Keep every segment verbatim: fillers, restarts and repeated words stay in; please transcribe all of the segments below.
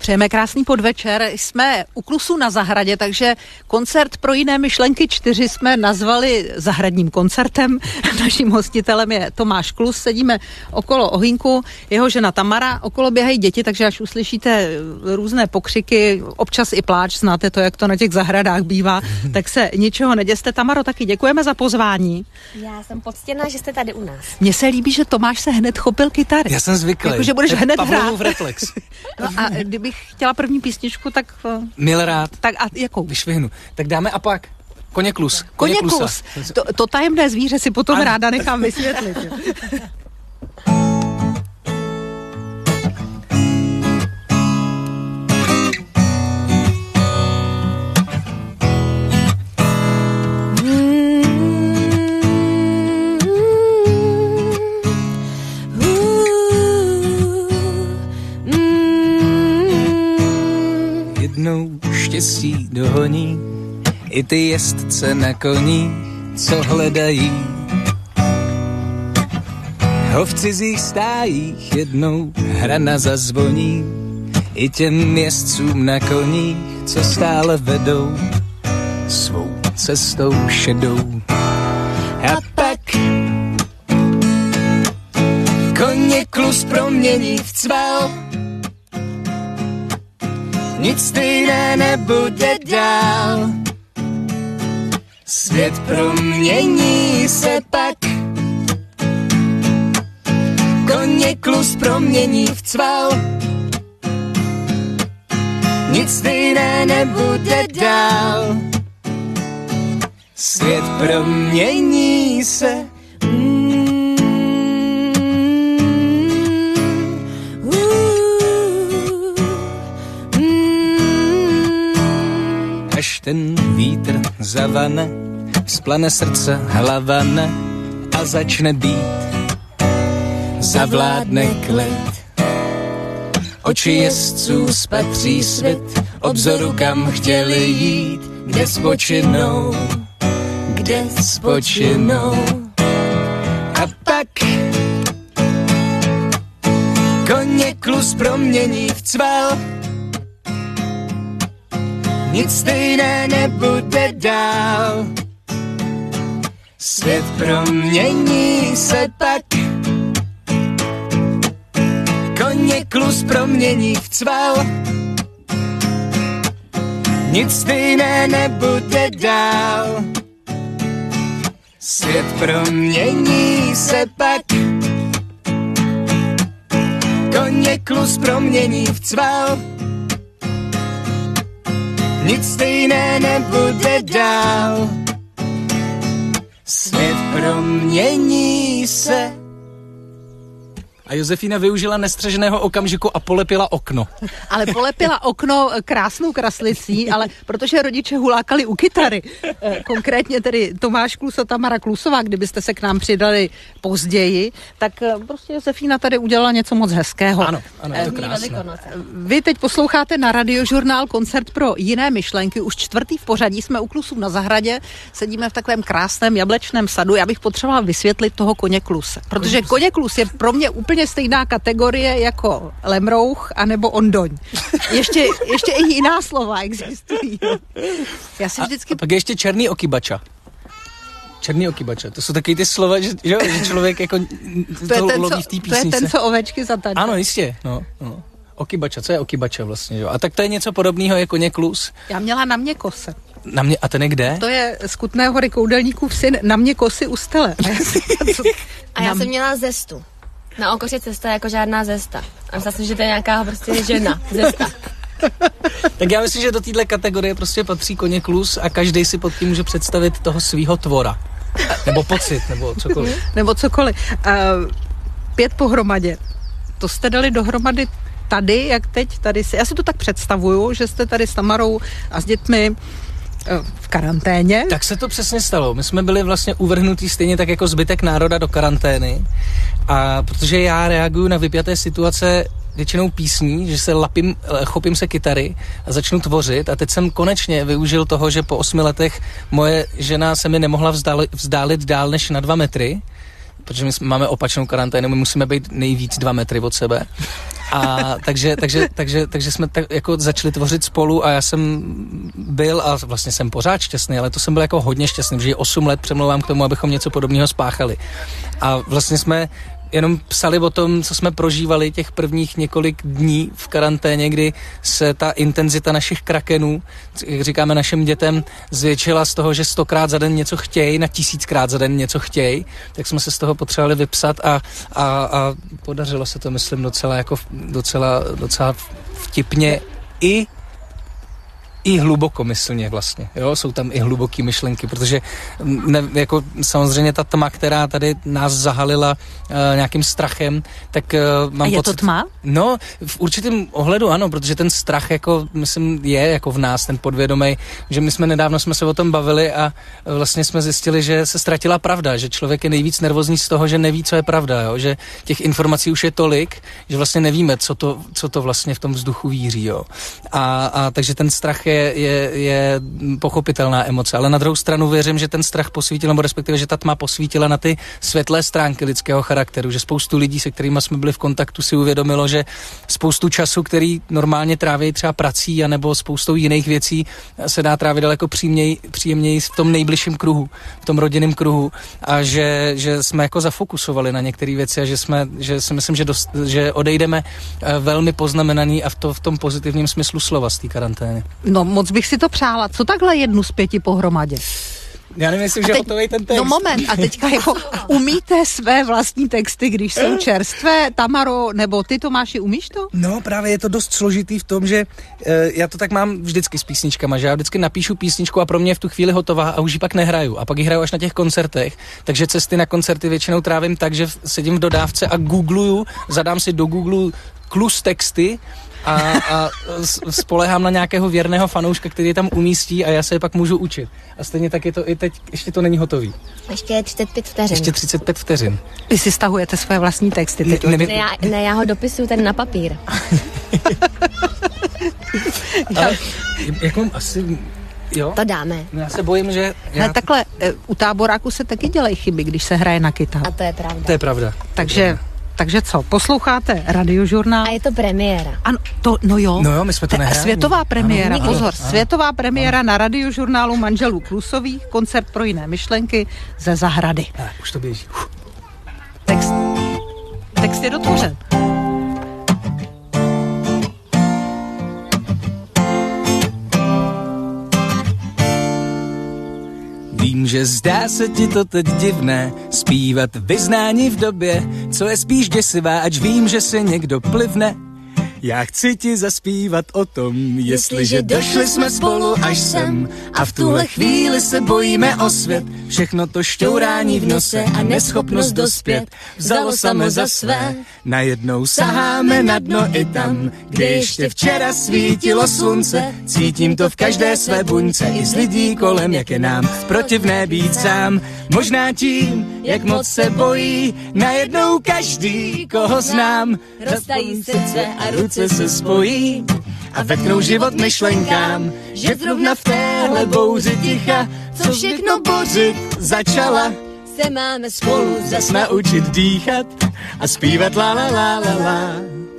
Přejeme krásný podvečer. Jsme u Klusu na zahradě, takže koncert pro jiné myšlenky čtyři jsme nazvali zahradním koncertem. Naším hostitelem je Tomáš Klus. Sedíme okolo ohýnku, jeho žena Tamara, okolo běhají děti, takže až uslyšíte různé pokřiky, občas i pláč, znáte to, jak to na těch zahradách bývá, tak se ničeho neděste. Tamaro, taky děkujeme za pozvání. Já jsem poctěná, že jste tady u nás. Mně se líbí, že Tomáš se hned chopil kytary. Já jsem zvyklý. Jakože budeš hned Pavlovův hrát. reflex. No a kdybych chtěla první písničku, tak... Mil rád. Tak a jakou? Vyšvihnu. Tak dáme a pak Koně Klus. Koně Klus. To, to tajemné zvíře si potom ano. ráda nechám vysvětlit. Jednou štěstí dohoní i ty jezdce na koní, co hledají ho v cizích stájích. Jednou hrana zazvoní i těm jezdcům na koních, co stále vedou svou cestou šedou. A pak Koně Klus promění v cval, nic stejné nebude dál. Svět promění se pak, Koně Klus promění v cval, nic stejné nebude dál. Svět promění se. Až ten vítr zavane, splane srdce hlava ne a začne být, zavládne klid. Oči jezdců spatří svět, obzoru kam chtěli jít, kde spočinou, kde spočinou. A pak Koně Klus promění v cval, nic stejné nebude dál. Svět promění se pak, Koně Klus promění v cval, nic stejné nebude dál. Svět promění se pak, Koně Klus promění v cval, nic stejné nebude dál. Svět promění se. A Josefína využila nestřeženého okamžiku a polepila okno. Ale polepila okno krásnou kraslicí, ale protože rodiče hulákali u kytary, konkrétně tedy Tomáš Klus a Tamara Klusová, kdybyste se k nám přidali později, tak prostě Josefína tady udělala něco moc hezkého. Ano, ano, je to krásné. Vy teď posloucháte na Radiožurnál Koncert pro jiné myšlenky. Už čtvrtý v pořadí jsme u Klusů na zahradě, sedíme v takovém krásném jablečném sadu. Já bych potřebovala vysvětlit toho Koně Kluse, protože Koně Klus je pro mě úplně stejná kategorie jako lemrouch anebo ondoň. Ještě, ještě i jiná slova existují. Já si vždycky... A, a pak je ještě černý okybača. Černý okybača. To jsou taky ty slova, že, že, že člověk jako to toho ten, uloví v té písnice. To je ten, co ovečky zatančí. Ano, jistě. No, no. Okybača. Co je okybača vlastně? Jo? A tak to je něco podobného jako Koně Klus. Já měla Na mě kose. Na mě, a ten je kde? To je z Kutné Hory koudelníkův syn Na mě kosy u stele. A já jsem měla Zestu. Na okoře cesta jako žádná zesta. A myslím si, že to je nějaká prostě žena. Zesta. Tak já myslím, že do téhle kategorie prostě patří Koně Klus a každý si pod tím může představit toho svýho tvora. Nebo pocit, nebo cokoliv. nebo cokoliv. Uh, pět pohromadě. To jste dali dohromady tady, jak teď tady si. Já si to tak představuju, že jste tady s Tamarou a s dětmi v karanténě. Tak se to přesně stalo. My jsme byli vlastně uvrhnutí stejně tak jako zbytek národa do karantény. A protože já reaguju na vypjaté situace většinou písní, že se lapím, chopím se kytary a začnu tvořit. A teď jsem konečně využil toho, že po osmi letech moje žena se mi nemohla vzdálit, vzdálit dál než na dva metry, protože my máme opačnou karanténu, my musíme být nejvíc dva metry od sebe. A takže, takže, takže, takže jsme tak jako začali tvořit spolu a já jsem byl a vlastně jsem pořád šťastný, ale to jsem byl jako hodně šťastný, že osm let přemlouvám k tomu, abychom něco podobného spáchali. A vlastně jsme jenom psali o tom, co jsme prožívali těch prvních několik dní v karanténě, kdy se ta intenzita našich krakenů, jak říkáme našim dětem, zvětšila z toho, že stokrát za den něco chtějí, na tisíckrát za den něco chtějí, tak jsme se z toho potřebovali vypsat a, a, a podařilo se to, myslím, docela, jako, docela, docela vtipně i i hlubokomyslně vlastně, jo, jsou tam i hluboký myšlenky, protože ne, jako samozřejmě ta tma, která tady nás zahalila uh, nějakým strachem, tak uh, mám A je pocit, to tma? No, v určitém ohledu ano, protože ten strach jako, myslím, je jako v nás, ten podvědomý, že my jsme nedávno jsme se o tom bavili a vlastně jsme zjistili, že se ztratila pravda, že člověk je nejvíc nervózní z toho, že neví, co je pravda, jo, že těch informací už je tolik, že vlastně nevíme, co to, co to vlastně v tom vzduchu víří, jo. A, a takže ten strach je Je, je pochopitelná emoce, ale na druhou stranu věřím, že ten strach posvítil, nebo respektive, že ta tma posvítila na ty světlé stránky lidského charakteru, že spoustu lidí, se kterými jsme byli v kontaktu, si uvědomilo, že spoustu času, který normálně tráví třeba prací, anebo spoustou jiných věcí, se dá trávit daleko příjemněji, příjemněji v tom nejbližším kruhu, v tom rodinném kruhu a že, že jsme jako zafokusovali na některé věci a že jsme, že si myslím, že, dost, že odejdeme velmi poznamenaný a v, to, v tom pozitivním smyslu slova z té karantény. No, moc bych si to přála. Co takhle jednu z pěti pohromadě? Já nemyslím, že hotovej ten text. No moment, a teďka jako umíte své vlastní texty, když jsou čerstvé, Tamaro, nebo ty, Tomáši, umíš to? No právě je to dost složitý v tom, že e, já to tak mám vždycky s písničkama, že já vždycky napíšu písničku a pro mě je v tu chvíli hotová a už ji pak nehraju a pak ji hraju až na těch koncertech, takže cesty na koncerty většinou trávím tak, že sedím v dodávce a googluju, zadám si do Google klus texty a, a spolehám na nějakého věrného fanouška, který je tam umístí a já se je pak můžu učit. A stejně tak je to i teď, ještě to není hotový. Ještě je třicet pět vteřin. Ještě třicet pět vteřin. Vy si stahujete své vlastní texty teď. Ne, ne, já, ne, já ho dopisuju tady na papír. Ale, jako asi... Jo? To dáme. No já se bojím, že... Já... Ne, takhle, u táboráku se taky dělají chyby, když se hraje na kytaru. A to je pravda. To je pravda. Takže... Takže co, posloucháte Radiožurnál? A je to premiéra. Ano, to, no jo. No jo, my jsme to nehráli. Světová premiéra, ano, pozor, ano, světová premiéra ano. na Radiožurnálu manželů Klusových, koncert pro jiné myšlenky ze zahrady. A, už to běží. Text, text je dotvořen. Vím, že zdá se ti to teď divné, zpívat vyznání v době, co je spíš děsivá, ač vím, že se někdo plivne. Já chci ti zaspívat o tom, jestliže došli jsme spolu až sem a v tuhle chvíli se bojíme o svět. Všechno to šťourání v nose a neschopnost dospět vzalo samo za své. Najednou saháme na dno i tam, kde ještě včera svítilo slunce. Cítím to v každé své buňce i z lidí kolem, jak je nám protivné být sám. Možná tím, jak moc se bojí, najednou každý, koho znám, roztají srdce a ruce se spojí a vetknou život myšlenkám, že zrovna v téhle bouři ticha, co všechno bořit začala, se máme spolu zas naučit dýchat a zpívat la la la la la.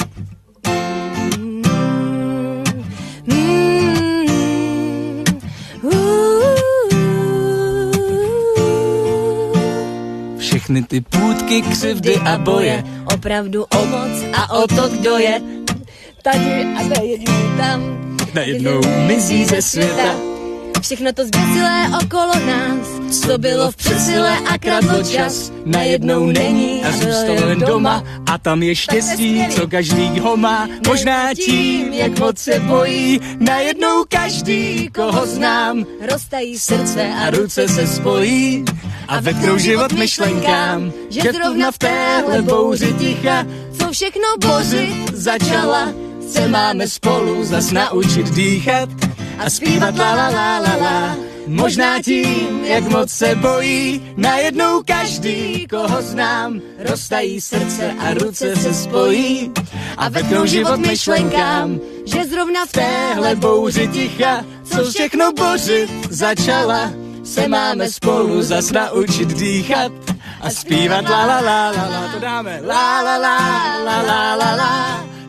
Všechny ty půtky, křivdy a boje, opravdu o moc a o to, kdo je tady a najednou tam, najednou mizí ze světa. Všechno to zběsilé okolo nás, co bylo v přesile a kradlo čas, najednou není a zůstalo jen doma. A tam je štěstí, co každý ho má. Možná tím, jak moc se bojí, najednou každý, koho znám, roztají srdce a ruce se spojí a vetknou život myšlenkám, že zrovna v téhle bouři ticha, co všechno bořit začala, se máme spolu zas naučit dýchat a zpívat la la la la la. Možná tím, jak moc se bojí, najednou každý, koho znám, roztají srdce a ruce se spojí a vetknou život myšlenkám, že zrovna v téhle bouři ticha, co všechno bořit začala, se máme spolu zas naučit dýchat a zpívat la la la la la. To dáme la la la la la la la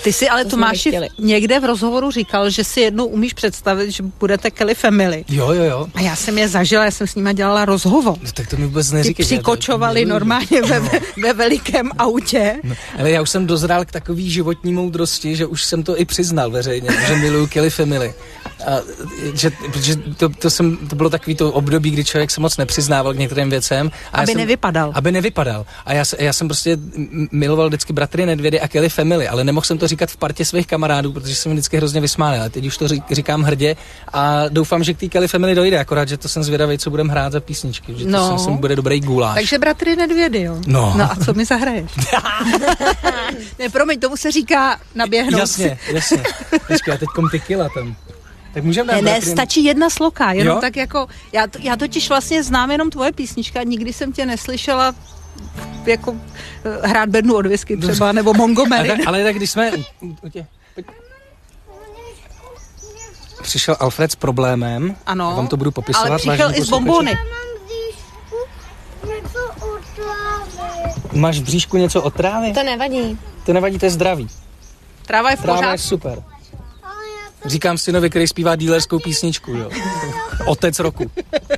Ty si ale Tomáši někde v rozhovoru říkal, že si jednou umíš představit, že budete Kelly Family. Jo, jo, jo. A já jsem je zažila, já jsem s nima dělala rozhovor. No, tak to mi vůbec neříkej. Ty přikočovali normálně ve, ve velikém autě. No, ale já už jsem dozrál k takový životní moudrosti, že už jsem to i přiznal veřejně, že miluju Kelly Family. A, že, protože to, to, jsem, to bylo takový to období, kdy člověk se moc nepřiznával k některým věcem. A aby jsem, nevypadal. Aby nevypadal. A já, já jsem prostě miloval vždycky Bratry Nedvědy a Kelly Family, ale nemohl jsem to říkat v partě svých kamarádů, protože jsem vždycky hrozně vysmál. Ale teď už to říkám hrdě a doufám, že k té Kelly Family dojde, akorát, že to jsem zvědavý, co budeme hrát za písničky, že to no. jsem, bude dobrý guláš. Takže Bratry Nedvědy, jo? No. No a co mi zahraješ? Ne, promiň, tomu se říká naběhnout. Jasně, jasně. Počkej, a teďkom tequila tam. Tak můžeme dát ne, ne, Bratry... stačí jedna sloka, jenom jo? tak jako, já, já totiž vlastně znám jenom tvoje písnička, nikdy jsem tě neslyšela jako hrát bednu od whisky třeba, nebo Montgomery. ale, ale tak když jsme... U, u tě, přišel Alfred s problémem, ano, já vám to budu popisovat. Ale přišel i s bombóny. Máš v bříšku něco od trávy? To nevadí. To nevadí, to je zdraví. Tráva je v pořádku. Tráva je super. Říkám synovi, který zpívá dílerskou písničku, jo. Otec roku.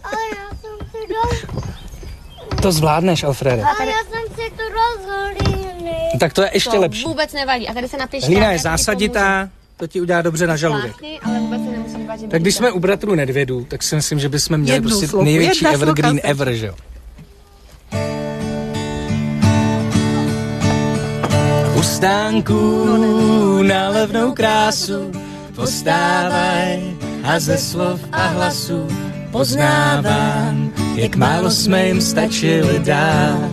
To zvládneš, Alfrede. A já jsem si to rozhlíny. Tak to je ještě to lepší. Vůbec nevadí. A tady se napište. Hlína je zásaditá, to ti udělá dobře na žaludek. Ale vůbec se nemusím bát, že tak když jsme u Bratrů Nedvědů, tak si myslím, že bychom měli jednu prostě sloku, největší evergreen sloka. ever, že jo. U stánku na levnou krásu postávaj a ze slov a hlasů poznávám, jak málo jsme jim stačili dát.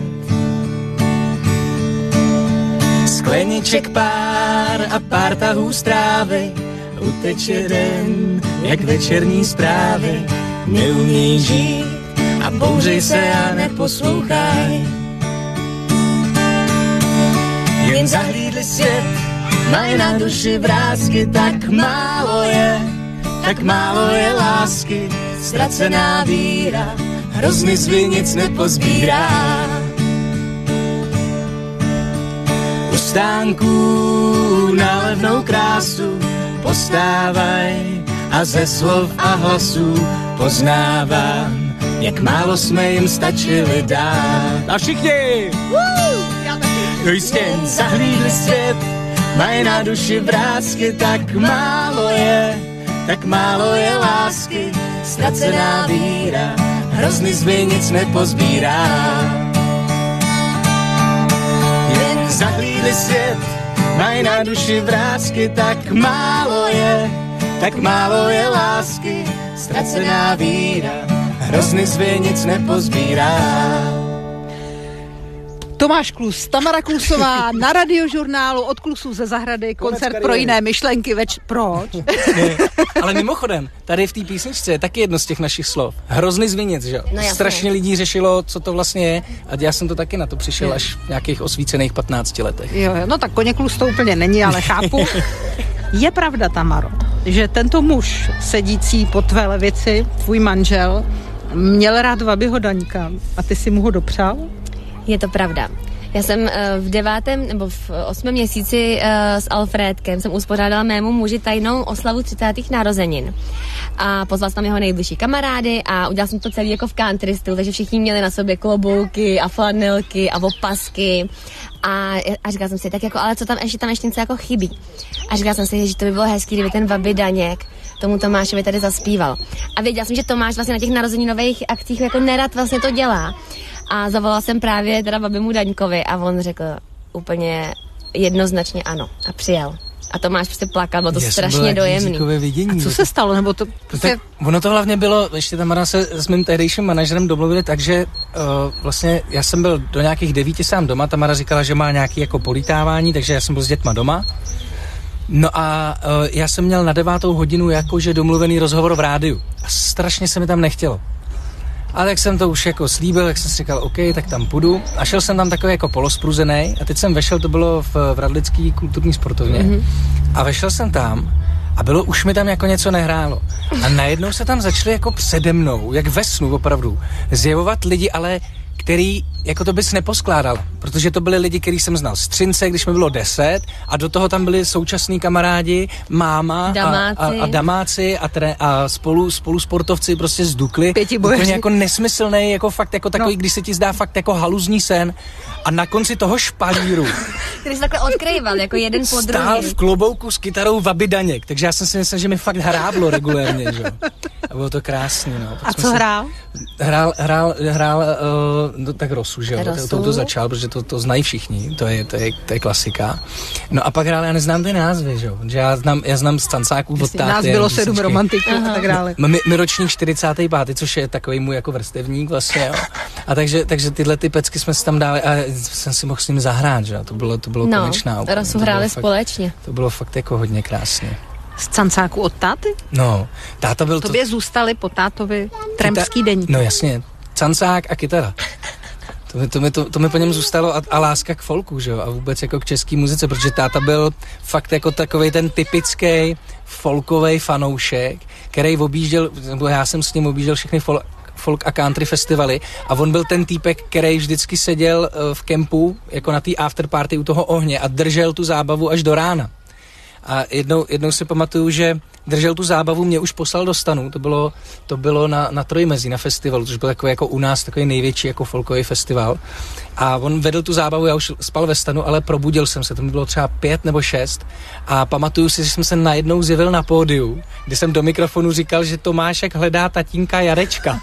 Skleniček pár a pár tahů strávy, uteče den, jak večerní zprávy. Neumějí žít a bouřej se a neposlouchaj. Jen zahlídli svět, mají na duši vrásky, tak málo je, tak málo je lásky, ztracená víra, hrozny svý nic nepozbírá. U stánku na levnou krásu postávaj a ze slov a hlasů poznávám, jak málo jsme jim stačili dát. A všichni! No jistě, zahlídli svět, mají na duši vrásky, tak málo je, tak málo je lásky, ztracená víra, hrozny zvy nic nepozbírá. Jen zahlídli svět, mají na duši vrásky, tak málo je, tak málo je lásky, ztracená víra, hrozny zvy nic nepozbírá. Tomáš Klus, Tamara Klusová na Radiožurnálu, od Klusů ze zahrady, koncert pro jiné myšlenky. Več... Proč? Ne, ale mimochodem, tady v té písničce je taky jedno z těch našich slov. Hrozný zviněc, že jo? No, strašně lidí řešilo, co to vlastně je, a já jsem to taky na to přišel je. až v nějakých osvícených patnácti letech. Jo, jo, no tak Koně Klus to úplně není, ale chápu. Je pravda, Tamaro, že tento muž sedící po tvé levici, tvůj manžel, měl rád Vabyho Daňka a ty si mu ho dopřál? Je to pravda. Já jsem v devátém nebo v osmém měsíci s Alfrédkem jsem uspořádala mému muži tajnou oslavu třicátých narozenin. A pozval jsem tam jeho nejbližší kamarády a udělal jsem to celý jako v country stylu, takže všichni měli na sobě klobouky a flanelky a opasky. A, a říkala jsem si, tak jako, ale co tam ještě, tam ještě něco jako chybí. A říkala jsem si, že to by bylo hezký, kdyby ten Vaby Daněk tomu Tomášovi tady zaspíval. A věděla jsem, že Tomáš vlastně na těch narozeninových akcích jako nerad vlastně to dělá. A zavolala jsem právě teda Vabymu Daňkovi a on řekl úplně jednoznačně ano a přijel. A Tomáš prostě plakal, bylo to Já strašně dojemný. Vidění, a co se stalo? Nebo to, prostě... tak ono to hlavně bylo, ještě Tamara se s mým tehdejším manažerem domluvili, takže uh, vlastně já jsem byl do nějakých devíti sám doma, Tamara říkala, že má nějaký jako polítávání, takže já jsem byl s dětma doma. No a uh, já jsem měl na devátou hodinu jakože domluvený rozhovor v rádiu. A strašně se mi tam nechtělo. Ale jak jsem to už jako slíbil, jak jsem si říkal, OK, tak tam půjdu. A šel jsem tam takový jako polospruzenej a teď jsem vešel, to bylo v, v Radlický kulturní sportovně. Mm-hmm. A vešel jsem tam a bylo, už mi tam jako něco nehrálo. A najednou se tam začali jako přede mnou, jak ve snu opravdu, zjevovat lidi, ale který jako to bys neposkládal, protože to byli lidi, který jsem znal z Třince, když mi bylo deset a do toho tam byli současní kamarádi, máma damáci. A, a, a damáci a, tre, a spolu, spolu sportovci prostě z Dukly. Úplně jako nesmyslný, jako fakt jako takový, no. Když se ti zdá fakt jako haluzní sen a na konci toho špalíru který se takhle odkrýval, jako jeden po druhém. Stál v klobouku s kytarou Vaby Daněk, takže já jsem si myslel, že mi fakt hráblo regulérně, že? A bylo to krásný, no. A co hrál? Hrál, hrál, hrál, uh, no, tak Rosu, že jo, Rosu? to, to, to začal, protože to, to znají všichni, to je, to, je, to je klasika. No a pak hrál, já neznám ty názvy, že jo, že já znám, já znám z Cancáků od táty. Nás bylo sedm romantiků a tak dále. My, my ročník čtyřicátý pátý což je takový můj jako vrstevník vlastně, jo. A takže, takže tyhle ty pecky jsme si tam dali a jsem si mohl s ním zahrát, že jo, to bylo, to bylo no, konečná. No, Rosu hráli fakt, společně. To bylo fakt jako hodně krásně. Z Cancáku od táty? No, táta byl... Tobě to... zůstali po tátovi trampský deník. No jasně, Cancák a kytara. To mi, to mi, to, to mi po něm zůstalo a, a láska k folku, že jo, a vůbec jako k český muzice, protože táta byl fakt jako takovej ten typický folkovej fanoušek, který objížděl, nebo já jsem s ním objížděl všechny folk, folk a country festivaly a on byl ten týpek, který vždycky seděl v kempu, jako na té afterparty u toho ohně a držel tu zábavu až do rána. A jednou, jednou si pamatuju, že držel tu zábavu, mě už poslal do stanu, to bylo, to bylo na, na Trojmezí, na festivalu, což byl takový jako u nás takový největší jako folkový festival. A on vedl tu zábavu, já už spal ve stanu, ale probudil jsem se, to mi bylo třeba pět nebo šest a pamatuju si, že jsem se najednou zjevil na pódiu, kdy jsem do mikrofonu říkal, že Tomášek hledá tatínka Jarečka.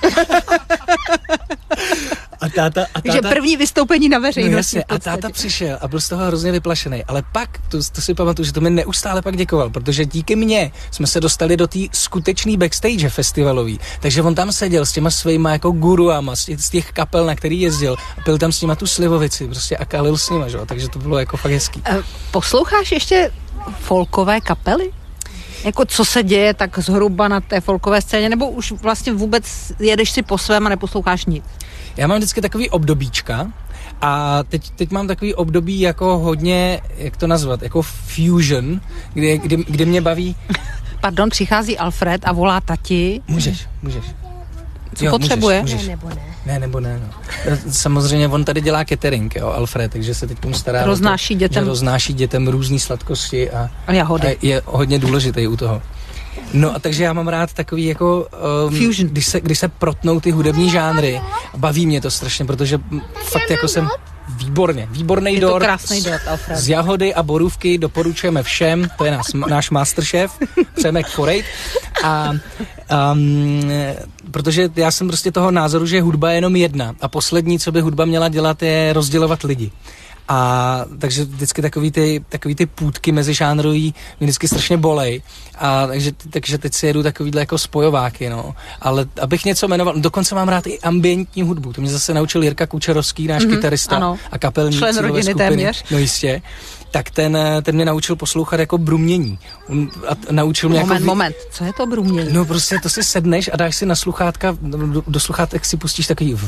A táta, a táta, že první vystoupení na veřejnosti. No jasně, a táta přišel a byl z toho hrozně vyplašený, ale pak, to, to si pamatuju, že to mi neustále pak děkoval, protože díky mně jsme se dostali do té skutečný backstage festivalový, takže on tam seděl s těma svýma jako guruama, z těch, z těch kapel, na který jezdil a pil tam s nima tu slivovici prostě a kalil s nima, že? Takže to bylo jako fakt hezký. Posloucháš ještě folkové kapely? Jako co se děje tak zhruba na té folkové scéně, nebo už vlastně vůbec jedeš si po svém a neposloucháš nic? Já mám vždycky takový obdobíčka a teď, teď mám takový období jako hodně, jak to nazvat, jako fusion, kde, kde, kde mě baví... Pardon, přichází Alfred a volá tati. Můžeš, můžeš. Co jo, potřebuje? Můžeš, můžeš. Ne, nebo ne. Ne, nebo ne, no. Samozřejmě on tady dělá catering, jo, Alfred, takže se teď stará roznáší to, dětem. Že roznáší dětem různý sladkosti a, a jahody. A je hodně důležitý u toho. No a takže já mám rád takový jako, um, fusion. Když se, když se protnou ty hudební žánry, baví mě to strašně, protože fakt jako jsem výborně, výborný dort. Je to krásný dort, Alfred. Z jahody a borůvky doporučujeme všem, to je nás, náš masterchef, Přemek Korejt. A um, protože já jsem prostě toho názoru, že hudba je jenom jedna a poslední, co by hudba měla dělat, je rozdělovat lidi. A takže vždycky takový ty, takový ty půtky mezižánrový mě vždycky strašně bolej. A takže, takže teď si jedu takovýhle jako spojováky, no. Ale abych něco jmenoval, dokonce mám rád i ambientní hudbu. To mě zase naučil Jirka Kučerovský, náš mm-hmm, kytarista ano. a kapelník. Člen rodiny skupiny, téměř. No jistě. Tak ten, ten mě naučil poslouchat jako brumění. On, a naučil mě moment, jako... Moment, co je to brumění? No prostě to si sedneš a dáš si na sluchátka, do, do sluchátek si pustíš takový...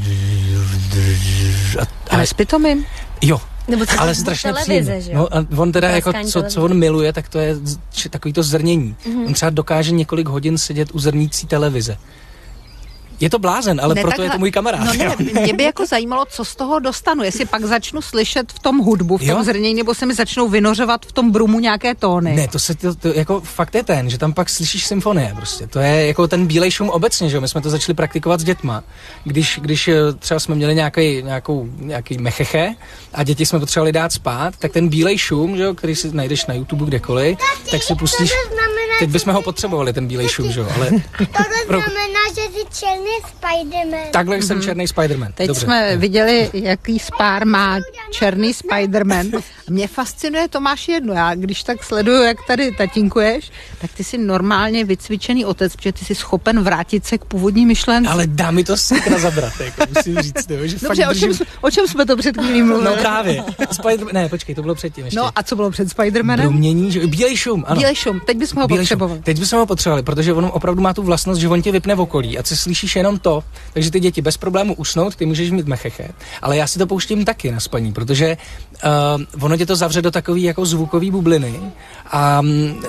A, a nespitomím? Jo, nebo ale strašně televize, příjemný. No a on teda jako, co, co on miluje, tak to je takový to zrnění. Mm-hmm. On třeba dokáže několik hodin sedět u zrnící televize. Je to blázen, ale ne, proto takhle, je to můj kamarád. No ne, mě by jako zajímalo, co z toho dostanu. Jestli pak začnu slyšet v tom hudbu, v tom jo? zrnění, nebo se mi začnou vynořovat v tom brumu nějaké tóny. Ne, to se to, to jako fakt je ten, že tam pak slyšíš symfonie prostě. To je jako ten bílej šum obecně, že jo. My jsme to začali praktikovat s dětma. Když, když třeba jsme měli nějaký, nějakou, nějaký mecheche a děti jsme potřebovali dát spát, tak ten bílej šum, že jo, který si najdeš na YouTube kdekoliv, tak si pustíš. Teď bychom ho potřebovali, ten bílej šum, že jo, ale... To znamená, že jsi černý Spiderman. Takhle jsem mm-hmm. černý Spiderman. Teď dobře. jsme viděli, jaký spár má černý Spiderman. Mě fascinuje, Tomáš, jedno. Já když tak sleduju, jak tady tatínkuješ, tak ty jsi normálně vycvičený otec, protože ty jsi schopen vrátit se k původní myšlence. Ale dá mi to sakra zabrat, jako musím říct. Ne, že dobře, fakt o čem, držím... o čem jsme to před chvílí mluvili? No právě. Spider... Ne, počkej, to bylo předtím ještě. No a co bylo před Spidermanem? Brumění, že... Bílej šum, ano. Bílej šum, teď bychom ho potřebovali. Teď bychom ho potřebovali, protože on opravdu má tu vlastnost, že on tě vypne v okolí a ty slyšíš jenom to, takže ty děti bez problému usnout, ty můžeš mít mecheche, ale já si to pouštím taky na spaní, protože uh, ono tě to zavře do takový jako zvukový bubliny a um,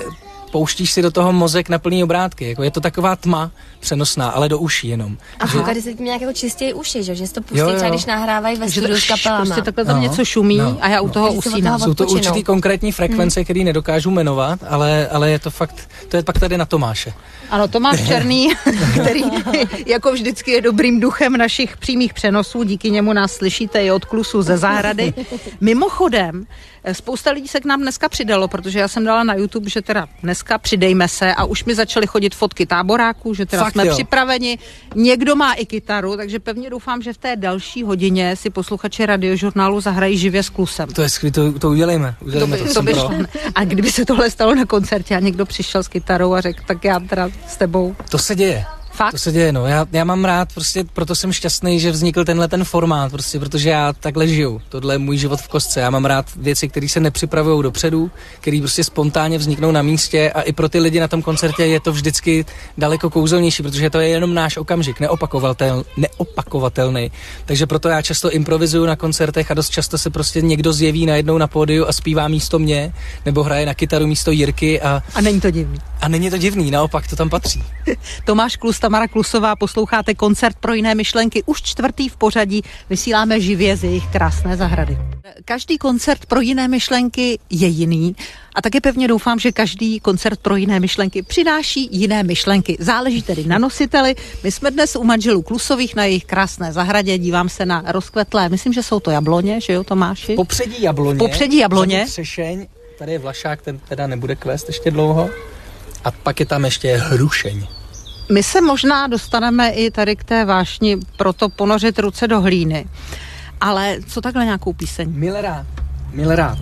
pouštíš si do toho mozek na plný obrátky. Jako je to taková tma přenosná, ale do uší jenom. A že... tady se tím nějak jako čistějí uši, že, že si to pustí jo, jo. třeba, když nahrávají ve studiu s kapelama. Prostě takhle tam no, něco šumí no, a já u toho no. usínám. Jsou to určitý konkrétní frekvence, hmm. které nedokážu jmenovat, ale, ale je to fakt, to je pak tady na Tomáše. Ano, Tomáš Černý, který jako vždycky je dobrým duchem našich přímých přenosů, díky němu nás slyšíte i od klusu ze zahrady. Mimochodem, spousta lidí se k nám dneska přidalo, protože já jsem dala na YouTube, že teda dneska přidejme se a už mi začaly chodit fotky táboráků, že teda Fakt, jsme jo. připraveni. Někdo má i kytaru, takže pevně doufám, že v té další hodině si posluchači radiožurnálu zahrají živě s klusem. To je skvělé, to, to udělejme. udělejme To by, to to by pro. šlo. A kdyby se tohle stalo na koncertě a někdo přišel s kytarou a řekl, tak já teda s tebou. To se děje. Fakt? To se děje, no. Já, já mám rád, prostě proto jsem šťastný, že vznikl tenhle ten formát, prostě, protože já takhle žiju. Tohle je můj život v kostce. Já mám rád věci, které se nepřipravují dopředu, které prostě spontánně vzniknou na místě a i pro ty lidi na tom koncertě je to vždycky daleko kouzelnější, protože to je jenom náš okamžik, neopakovatel, neopakovatelný. Takže proto já často improvizuju na koncertech a dost často se prostě někdo zjeví najednou na pódiu a zpívá místo mě, nebo hraje na kytaru místo Jirky a... A není to divný. A není to divný, naopak to tam patří. Tomáš Klus, Tamara Klusová, posloucháte Koncert pro jiné myšlenky, už čtvrtý v pořadí, vysíláme živě z jejich krásné zahrady. Každý koncert pro jiné myšlenky je jiný a také pevně doufám, že každý koncert pro jiné myšlenky přináší jiné myšlenky. Záleží tedy na nositeli. My jsme dnes u manželů Klusových na jejich krásné zahradě, dívám se na rozkvetlé, myslím, že jsou to jabloně, že jo, Tomáši? Popředí jabloně. Popředí jabloně. Třešeň, tady je Vlašák, ten teda nebude kvést ještě dlouho. A pak je tam ještě hrušeň. My se možná dostaneme i tady k té vášni proto ponořit ruce do hlíny. Ale co takhle nějakou píseň? Mile rád, mile rád.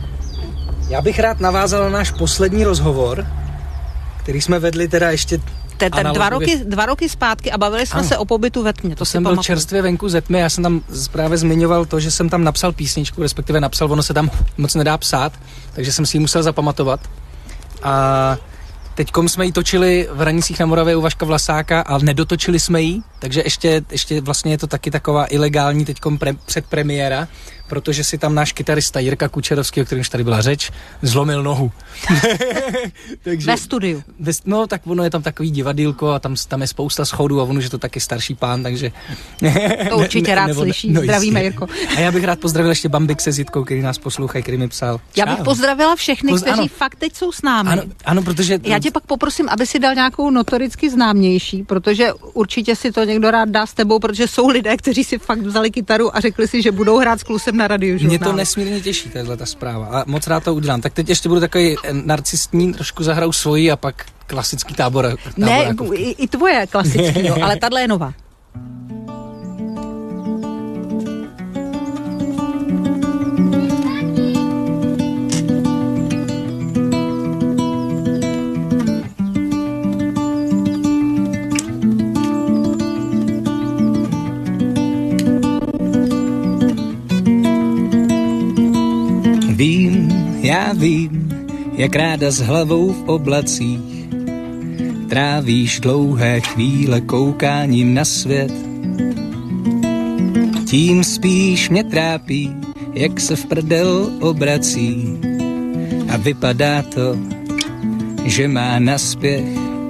Já bych rád navázal na náš poslední rozhovor, který jsme vedli teda ještě... Te, ten dva, roky, dva roky zpátky a bavili jsme ano. se o pobytu ve tmě. To, to si jsem byl pamatuju. čerstvě venku ze tmy, já jsem tam právě zmiňoval to, že jsem tam napsal písničku, respektive napsal, ono se tam moc nedá psát, takže jsem si ji musel zapamatovat. A teďkom jsme ji točili v Hranicích na Moravě u Vaška Vlasáka a nedotočili jsme ji, takže ještě, ještě vlastně je to taky taková ilegální teďkom pre, předpremiéra, protože si tam náš kytarista Jirka Kučerovský, o kterém už tady byla řeč, zlomil nohu. Takže, ve studiu. Ve, no tak ono je tam takový divadýlko a tam, tam je spousta schodů a ono, že to taky starší pán, takže... To určitě ne, rád nebo, slyší. No, zdravíme, Jirko. A já bych rád pozdravil ještě Bambikse s Jitkou, který nás poslouchají, který mi psal. Čau. Já bych pozdravila všechny, Poz, kteří ano. fakt teď jsou s námi. Ano, ano, protože... Já tě pak poprosím, aby si dal nějakou notoricky známější, protože určitě si to někdo rád dá s tebou, protože jsou lidé, kteří si fakt vzali kytaru a řekli si, že budou hrát s Klusem na radiožurnálu. Mě to nesmírně těší, tahle ta zpráva. A moc rád to udělám. Tak teď ještě budu takový narcistní, trošku zahraju svoji a pak klasický tábor. Ne, i, i tvoje klasický, jo, ale tahle je nová. Vím, já vím, jak ráda s hlavou v oblacích trávíš dlouhé chvíle koukáním na svět. Tím spíš mě trápí, jak se v prdel obrací a vypadá to, že má naspěch.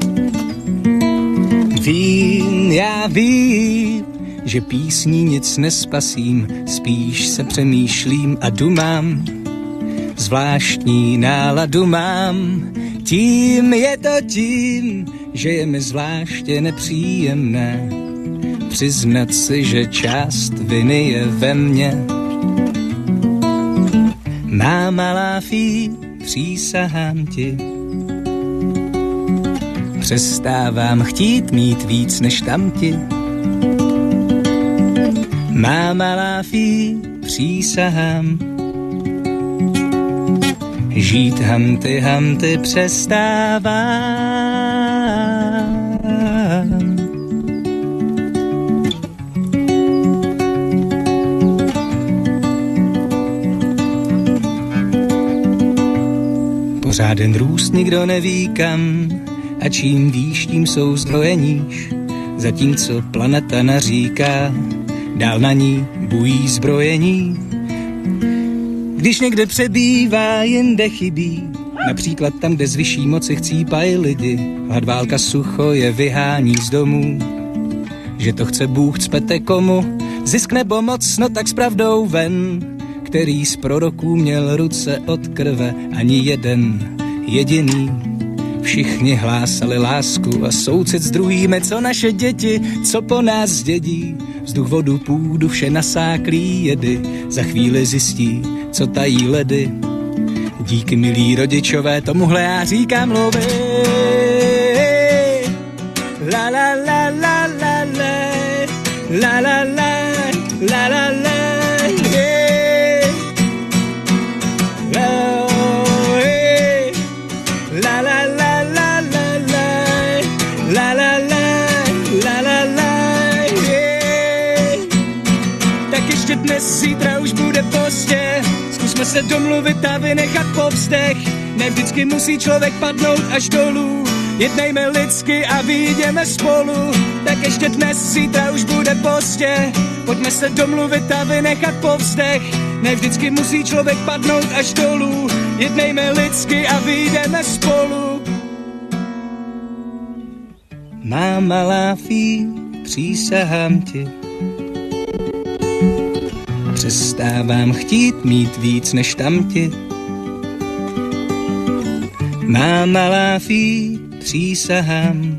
Vím, já vím, že písní nic nespasím, spíš se přemýšlím a dumám. Zvláštní náladu mám, tím je to tím, že je mi zvláště nepříjemné přiznat si, že část viny je ve mně. Má malá fí, přísahám ti, přestávám chtít mít víc než tamti. Má malá fí, přísahám, žít hamty, hamty přestávám. Pořáden růst nikdo neví kam a čím výš, tím jsou zdroje níž. Zatímco planeta naříká, dál na ní bují zbrojení. Když někde přebývá, jinde chybí například tam, kde z vyšší moci chcípají lidi. Hlad, válka, sucho je vyhání z domů. Že to chce Bůh, cpete komu, zisk nebo moc, no tak s pravdou ven. Který z proroků měl ruce od krve, ani jeden jediný. Všichni hlásali lásku a soucit s druhými, co naše děti, co po nás zdědí. Vzduch, vodu, půdu, vše nasáklý jedy, za chvíli zjistí, co tají ledy. Díky, milí rodičové, tomuhle já říkám lovy. La la la la la la, la la la, la la la, yeah. Oh, yeah. La la la la la la, la la la, la la la, yeah. Tak ještě dnes, zítra už bude pozdě. Zkusme se domluvit a vynechat povzdech. Ne vždycky musí člověk padnout až dolů. Jednejme lidsky a vyjdeme spolu. Tak ještě dnes, zítra už bude pozdě. Pojďme se domluvit a vynechat povzdech. Ne vždycky musí člověk padnout až dolů. Jednejme lidsky a vyjdeme spolu. Má malá fí, přísahám ti. Přestávám chtít mít víc než tamti. Má malá fí, přísahám.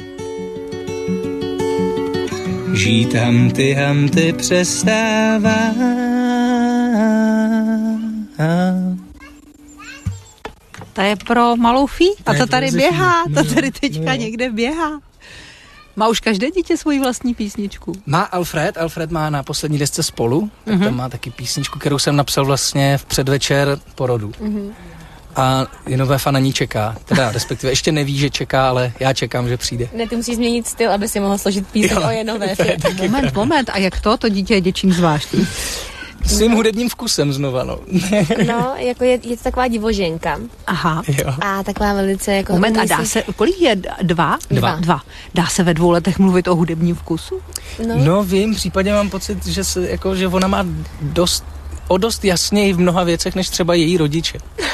Žít hamty, hamty přestává. Ta je pro malou fí a to tady běhá, to tady teďka někde běhá. Má už každé dítě svoji vlastní písničku? Má Alfred, Alfred má na poslední desce Spolu, tak uh-huh. tam má taky písničku, kterou jsem napsal vlastně v předvečer porodu. Uh-huh. A jenom Véfa na ní čeká, teda respektive ještě neví, že čeká, ale já čekám, že přijde. Ne, ty musíš změnit styl, aby si mohl složit píseň o jedno Véfě. Moment, moment, a jak to? To dítě je něčím zvláštní. Svým hudebním vkusem znova, no. No, jako je, je to taková divoženka. Aha. Jo. A taková velice jako... Moment, a dá se, kolik je? Dva? Dva. Dva. Dá se ve dvou letech mluvit o hudebním vkusu? No, no v jejím případě mám pocit, že, se, jako, že ona má dost, o dost jasněji v mnoha věcech, než třeba její rodiče.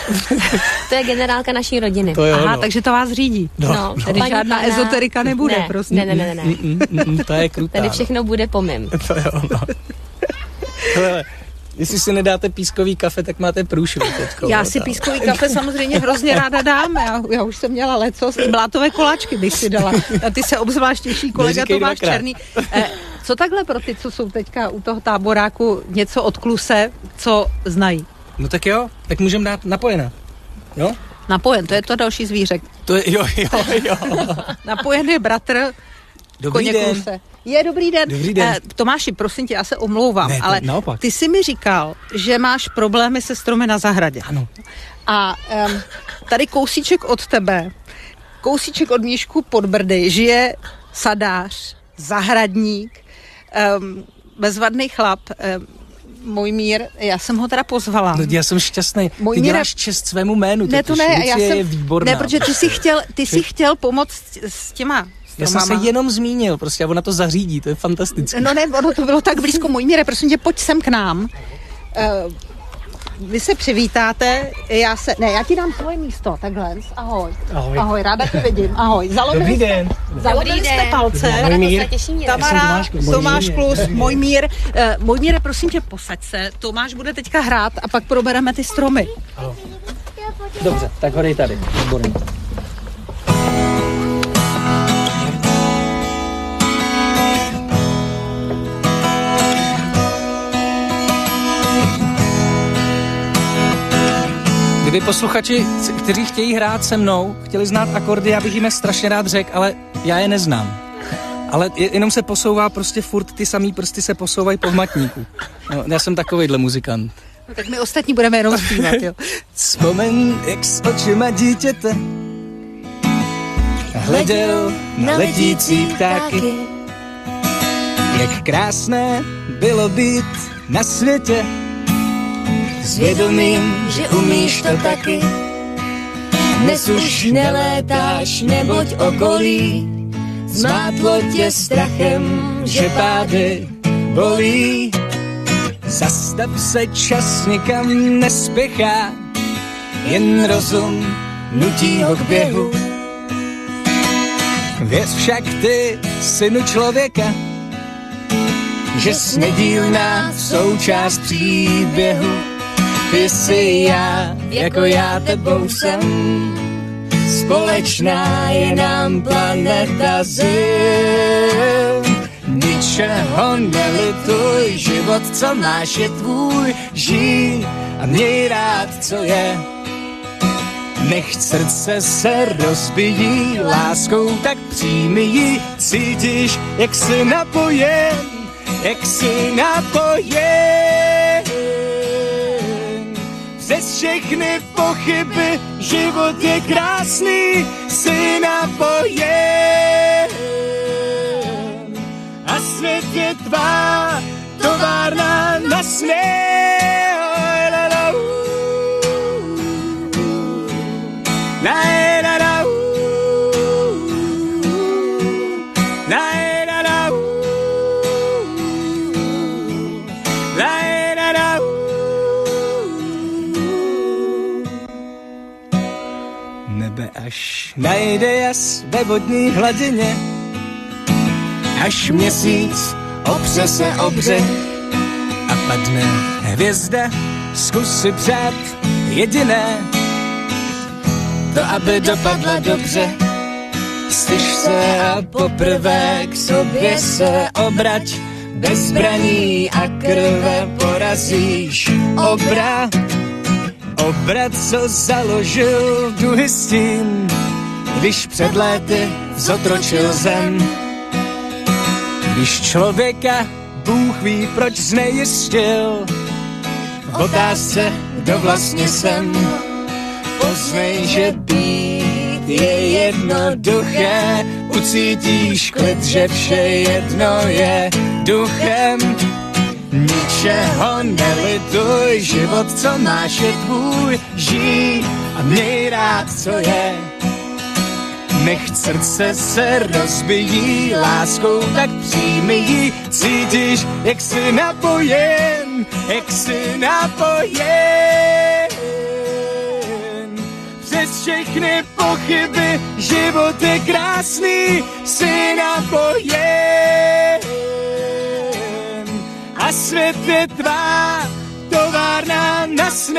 To je generálka naší rodiny. To jo, Aha, no. takže to vás řídí. No, no, no. Tady žádná pana... ezoterika nebude, ne, prostě. Ne, ne, ne, ne. Mm, mm, mm, to je krutá. Tady všechno bude po mým. To jo, no. Hele, jestli si nedáte pískový kafe, tak máte průšvih teďko. Já si pískový kafe samozřejmě hrozně ráda dám. Já, já už jsem měla lecos, i blátové koláčky bych si dala. A ty se obzvlášť těší, kolega Tomáš Černý. Eh, co takhle pro ty, co jsou teďka u toho táboráku něco od Kluse, co znají? No tak jo, tak můžeme dát Napojená. Jo? Napojen, to je to další zvířek. To je, jo, jo, jo. Napojen je bratr Dobrý koně den. Kluse. Je, dobrý den. Dobrý den. Eh, Tomáši, prosím tě, já se omlouvám, ne, ale naopak. ty jsi mi říkal, že máš problémy se stromy na zahradě. Ano. A um, tady kousíček od tebe, kousíček od Míšku Podbrdy, žije sadář, zahradník, um, bezvadný chlap, um, Mojmír, já jsem ho teda pozvala. No, já jsem šťastný. Ty Mojmíre... děláš čest svému jménu. Ne, to ne, já jsem... je výborná. Ne, protože ty jsi chtěl, ty jsi chtěl pomoct s těma Já jsem se jenom zmínil, prostě a ona to zařídí, to je fantastické. No ne, ono to bylo tak blízko. Mojmíre, prosím tě, pojď sem k nám. Uh, vy se přivítáte, já se, ne, já ti dám svoje místo, takhle, ahoj. Ahoj. Ahoj, ráda tě vidím, ahoj. Zalomili Dobrý jste, den. Zalomili Dobrý jste den. palce. Tamara, Tamara, Tomáš Klus, Mojmír. Uh, Mojmíre, prosím tě, posaď se, Tomáš bude teďka hrát a pak probereme ty stromy. Ahoj. Dobře, tak hodej tady, výborně. Kdyby posluchači, kteří chtějí hrát se mnou, chtěli znát akordy, já bych jim je strašně rád řekl, ale já je neznám. Ale jenom se posouvá prostě furt, ty samý prsty se posouvají po hmatníku. No, já jsem takovejhle muzikant. No, tak my ostatní budeme jenom zpívat, jo. Vzpomeň, jak s očima dítěte hleděl na letící ptáky. Jak krásné bylo být na světě, s vědomím, že umíš to taky. Dnes už nelétáš, neboť okolí zmátlo tě strachem, že pády bolí. Zastav se, čas nikam nespěchá, jen rozum nutí ho k běhu. Věř však ty, synu člověka, že jsi nedílná součást příběhu. Ty jsi já, jako já tebou jsem, společná je nám planeta Zem. Ničeho nelituj, život, co máš, je tvůj, žij a měj rád, co je. Nech srdce se rozbíjí láskou, tak přijmi ji, cítíš, jak jsi napojen, jak jsi napojen. Přes všechny pochyby, život je krásný, jsi napojen. A svět je tvá továrna na sny. Nebe až najde jas ve vodní hladině, až měsíc opře se o břeh a padne hvězda, zkus si přát jediné, to, aby dopadla dobře. Styž se a poprvé k sobě se obrať, bez zbraní a krve porazíš obrat. Obrat, co založil duhy stín, když před léty zotročil zem. Když člověka Bůh ví, proč znejistil, v otázce, kdo vlastně jsem, poznej, že být je jednoduché, ucítíš klid, že vše jedno je duchem. Ničeho nelituj, život, co máš, je tvůj, žij a měj rád, co je. Nech srdce se rozbíjí láskou, tak přijmi ji, cítíš, jak jsi napojen, jak jsi napojen. Přes všechny pochyby, život je krásný, jsi napojen. A svět je tvá továrna na sny.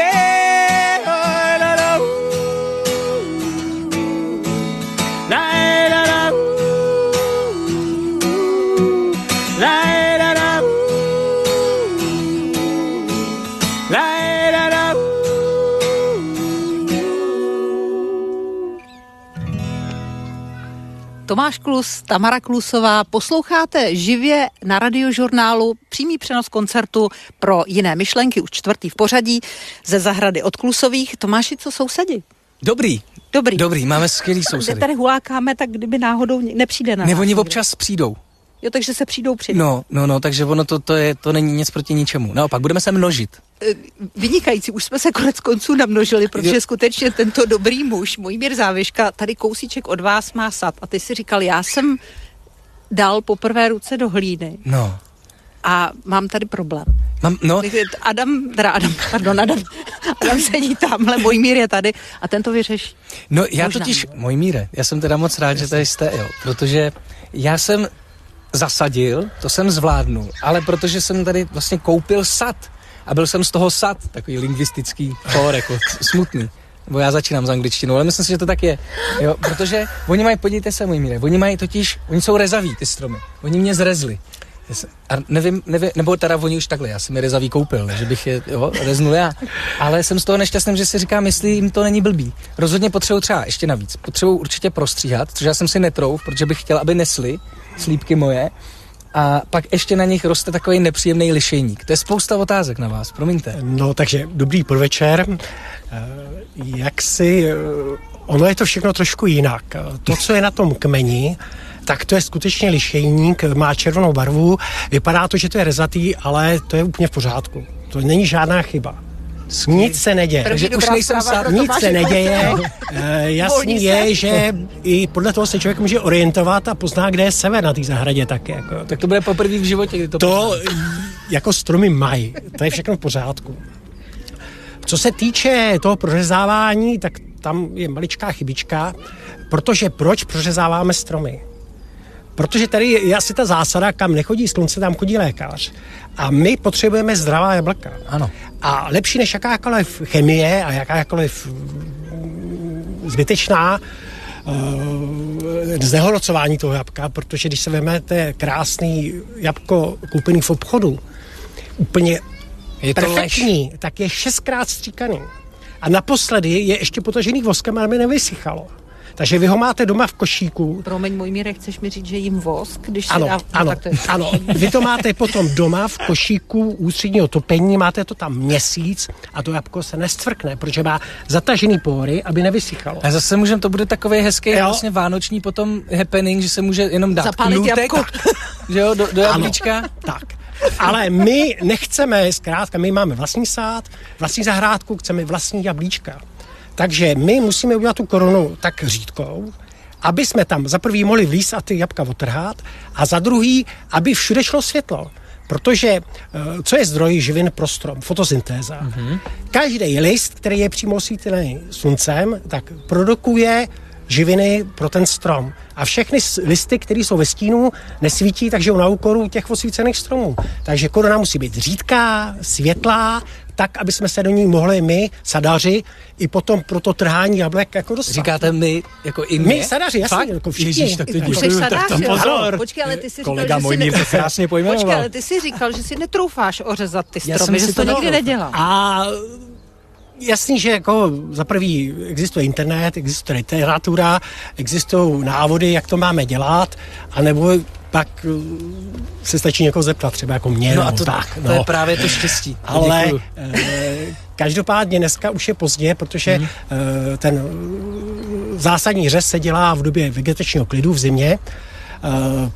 Tomáš Klus, Tamara Klusová, posloucháte živě na Radiožurnálu přímý přenos koncertu Pro jiné myšlenky, už čtvrtý v pořadí, ze zahrady od Klusových. Tomáši, co sousedi? Dobrý. Dobrý. Dobrý, máme skvělý sousedy. Tady hulákáme, tak kdyby náhodou nepřijde na nás. Ne, oni občas přijdou. Jo, takže se přijdou přidat. No, no, no, takže ono to, to, je, to není nic proti ničemu. Naopak, budeme se množit. Vynikající, už jsme se konec konců namnožili, protože skutečně tento dobrý muž, Mojmír Závěška, tady kousíček od vás má sad. A ty si říkal, já jsem dal poprvé ruce do hlíny. No. A mám tady problém. Mám, no. Adam, teda Adam, pardon, Adam, Adam sedí tamhle, Mojmír je tady a ten to vyřeší. No, já Možná. totiž, Mojmíre, já jsem teda moc rád, Jasně. že tady jste, jo, protože já jsem zasadil, to jsem zvládnul, ale protože jsem tady vlastně koupil sad a byl jsem z toho sad, takový lingvistický for, jako smutný. Nebo já začínám s angličtinou, ale myslím si, že to tak je. Jo, protože oni mají, podívejte se, Mojmíre, oni mají totiž, oni jsou rezaví, ty stromy. Oni mě zrezli. A nevím, nevím, nebo teda oni už takhle, já jsem je rezavý koupil, ne, že bych je, jo, reznul já. Ale jsem z toho nešťastný, že si říkám, jestli jim to není blbý. Rozhodně potřebuji třeba ještě navíc. Potřebuji určitě prostříhat, což já jsem si netrouf, protože bych chtěl, aby nesli slípky moje. A pak ještě na nich roste takový nepříjemný lišejník. To je spousta otázek na vás, promiňte. No, takže dobrý podvečer. Jak si... Ono je to všechno trošku jinak. To, co je na tom kmeni, tak to je skutečně lišejník, má červenou barvu, vypadá to, že to je rezatý, ale to je úplně v pořádku. To není žádná chyba. Nic se neděje. Takže už nejsem sad. Nic se neděje. E, jasný je, že i podle toho se člověk může orientovat a pozná, kde je sever na té zahradě taky. Jako. Tak to bude poprvé v životě, kdy to To pozná. Jako stromy mají. To je všechno v pořádku. Co se týče toho prořezávání, tak tam je maličká chybička, protože proč prořezáváme stromy? Protože tady je asi ta zásada, kam nechodí slunce, tam chodí lékař. A my potřebujeme zdravá jablka. Ano. A lepší než jakákoliv chemie a jakákoliv zbytečná uh, znehodnocování toho jabka, protože když se vezmete krásný jabko koupený v obchodu, úplně je to perfektní, lež. tak je šestkrát stříkaný. A naposledy je ještě potažený voskem, aby nevysychalo. Takže vy ho máte doma v košíku. Promiň, Mojmíre, chceš mi říct, že jim vosk, když se ano, dá... Ano, no, tak to je... ano, vy to máte potom doma v košíku ústředního topení, máte to tam měsíc a to jabko se nestvrkne, protože má zatažený pory, aby nevysychalo. A zase můžeme, to bude takový hezký vlastně vánoční potom happening, že se může jenom dát zapálit knutek, jabko. že jo, do, do jablíčka. Tak. Ale my nechceme, zkrátka, my máme vlastní sád, vlastní zahrádku, chceme vlastní jablíčka. Takže my musíme udělat tu korunu tak řídkou, aby jsme tam za prvý mohli vlízt a ty jabka otrhat a za druhý, aby všude šlo světlo. Protože co je zdroj živin pro strom? Fotosyntéza. Mm-hmm. Každý list, který je přímo osvícený sluncem, tak produkuje živiny pro ten strom. A všechny listy, které jsou ve stínu, nesvítí, takže na úkoru těch osvícených stromů. Takže koruna musí být řídká, světlá, tak, aby jsme se do ní mohli my, sadaři, i potom pro to trhání jablek jako dostat. Říkáte my, jako i mě? My, sadaři, jasně, Fakt? jako všichni. Ježíš, tak to Už jsi děkuju, tak sadář, tam jo? pozor. Počkej, ale ty si říkal, Kolega že si Mojmír ne... to krásně pojmenoval. Počkej, ale ty si říkal, že si netroufáš ořezat ty Já stromy, jsem že si to to nikdy netroufal. nedělal. A jasný, že jako za prvý existuje internet, existuje literatura, existují návody, jak to máme dělat, anebo pak se stačí někoho zeptat, třeba jako mě. No a to, tak, to no. je právě to štěstí. Ale Děkuju. eh, každopádně dneska už je pozdě, protože hmm. eh, ten zásadní řez se dělá v době vegetačního klidu v zimě. Eh,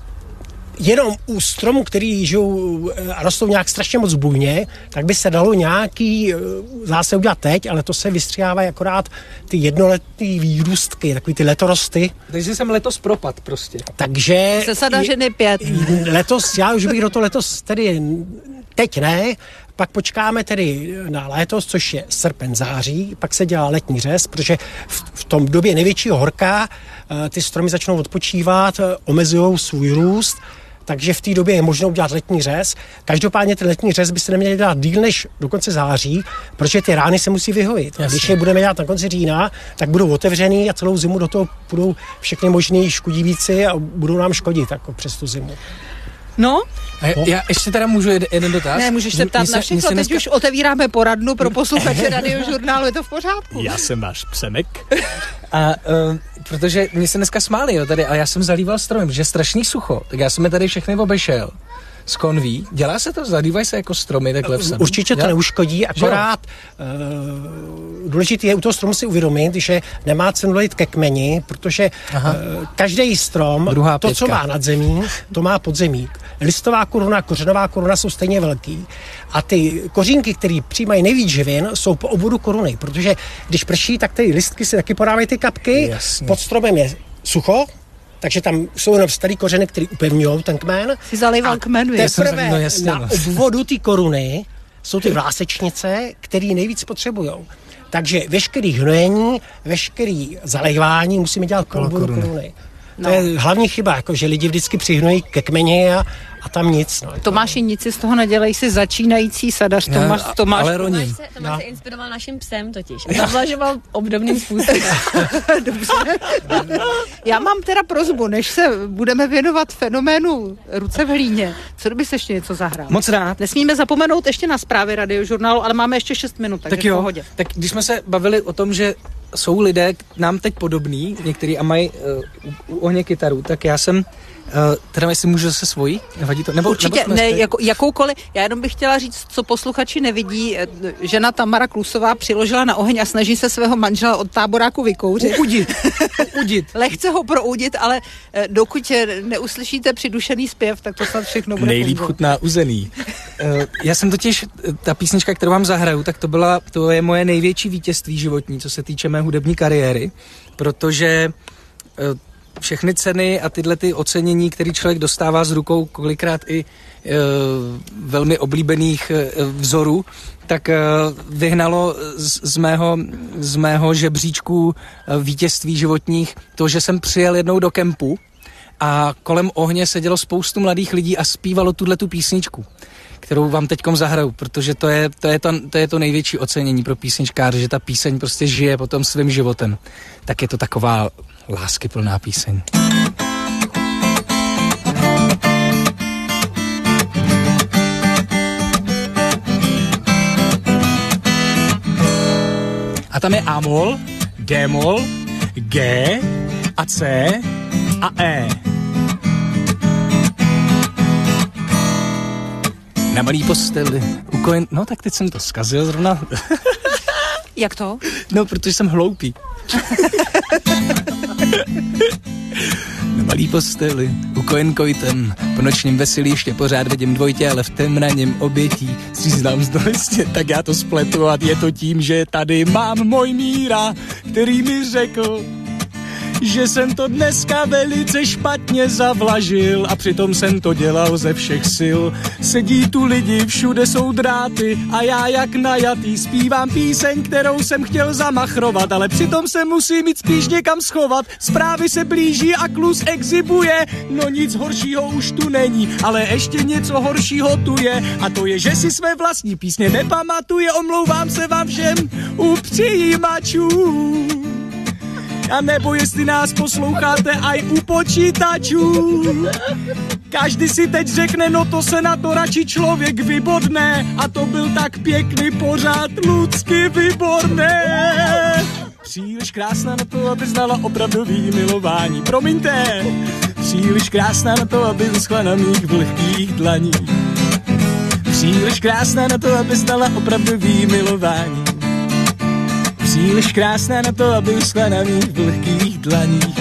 jenom u stromů, který žijou a rostou nějak strašně moc bujně, tak by se dalo nějaký zase udělat teď, ale to se vystřihávají akorát ty jednoletý výrůstky, takový ty letorosty. Takže jsem letos propad prostě. Takže... Se sadařiny pět. Letos, já už bych do toho letos tedy teď ne, pak počkáme tedy na létos, což je srpen, září, pak se dělá letní řez, protože v, v tom době největšího horka ty stromy začnou odpočívat, omezují svůj růst, takže v té době je možno udělat letní řez. Každopádně ten letní řez by se neměl dělat díl než do konce září, protože ty rány se musí vyhojit. A když je budeme dělat na konci října, tak budou otevřený a celou zimu do toho budou všechny možný škodivíci a budou nám škodit jako přes tu zimu. No? A já ještě teda můžu jeden, jeden dotaz? Ne, můžeš se ptát se, na všechno, teď dneska... už otevíráme poradnu pro posluchače Radiožurnálu, je to v pořádku. Já jsem váš Psemek. A uh, protože mě se dneska smáli, jo, tady, ale já jsem zalíval stromem, že je strašný sucho, tak já jsem je tady všechny obešel. Z konví. Dělá se to? Zadívají se jako stromy takhle v sadu? Určitě to neuškodí, akorát uh, důležité je u toho stromu si uvědomit, že nemá cenu lejt ke kmeni, protože uh, každý strom, Druhá to, pětka. co má nad zemí, to má pod zemí. Listová koruna, kořenová koruna jsou stejně velký. A ty kořínky, které přijímají nejvíc živin, jsou po obvodu koruny, protože když prší, tak ty listky si taky podávají ty kapky, Jasně. pod stromem je sucho, takže tam jsou jenom starý kořeny, které upevňují ten kmen. Jsi zalejval kmen, víš? Teprve no jasně, na no. obvodu té koruny jsou ty vlásečnice, které nejvíc potřebují. Takže veškerý hnojení, veškerý zalejvání musíme dělat kolem koruny. koruny. To No. je hlavní chyba, jako, že lidi vždycky přihnojí ke kmeni a, a tam nic. No. Tomáši, nic si z toho nedělej, si začínající sadař Ne, Tomáš, Tomáš. ale roním. Tomáš se, Tomáš se inspiroval naším psem totiž. A zavlažoval obdobným způsobem. Dobře. Já mám teda prozbu, než se budeme věnovat fenoménu ruce v hlíně. Co kdybys ještě něco zahrál? Moc rád. Nesmíme zapomenout ještě na zprávy Radiožurnálu, ale máme ještě šest minut, takže Tak jo, v pohodě. tak když jsme se bavili o tom, že jsou lidé k nám teď podobní, některý a mají uh, u ohně kytaru, tak já jsem, uh, teda jestli můžu zase svojí, nevadí to? Nebo, Určitě, nebo ne, jsme jako, jakoukoliv. Já jenom bych chtěla říct, co posluchači nevidí. Žena Tamara Klusová přiložila na oheň a snaží se svého manžela od táboráku vykouřit. Udit, udit. Lehce ho proudit, ale eh, dokud neuslyšíte přidušený zpěv, tak to snad všechno bude Nejlíp fungovat. chutná uzený. Uh, já jsem totiž, ta písnička, kterou vám zahraju, tak to byla, to je moje největší vítězství životní, co se týče mé hudební kariéry, protože uh, všechny ceny a tyhle ty ocenění, které člověk dostává z rukou kolikrát i e, velmi oblíbených e, vzorů, tak e, vyhnalo z, z, mého, z mého žebříčku e, vítězství životních to, že jsem přijel jednou do kempu a kolem ohně sedělo spoustu mladých lidí a zpívalo tuhletu písničku, kterou vám teďkom zahraju, protože to je to, je to, to je to největší ocenění pro písničkáře, že ta píseň prostě žije potom svým životem. Tak je to taková láskyplná píseň. A tam je A-mol, D-mol, G a C a E. Na malý posteli, ukojen... No tak teď jsem to zkazil zrovna. Jak to? No, protože jsem hloupý. Na malý posteli, ukojen kojtem, po nočním veselí ještě pořád vidím dvojtě, ale v tém na něm obětí stříznám zdolistě, tak já to spletu a je to tím, že tady mám můj Míra, který mi řekl, že jsem to dneska velice špatně zavlažil a přitom jsem to dělal ze všech sil. Sedí tu lidi, všude jsou dráty a já jak najatý zpívám píseň, kterou jsem chtěl zamachrovat, ale přitom se musím jít spíš někam schovat. Zprávy se blíží a klus exhibuje, no nic horšího už tu není, ale ještě něco horšího tu je a to je, že si své vlastní písně nepamatuje. Omlouvám se vám všem u přijímačů. A nebo jestli nás posloucháte aj u počítačů. Každý si teď řekne, no to se na to radši člověk vybodne. A to byl tak pěkný pořád, Lucky Výborné. Příliš krásná na to, aby znala opravdový milování. Promiňte, příliš krásná na to, aby uschla na mých vlhkých dlaních. Příliš krásná na to, aby znala opravdový milování. Příliš krásná na to, aby uschla na mých vlhkých dlaních.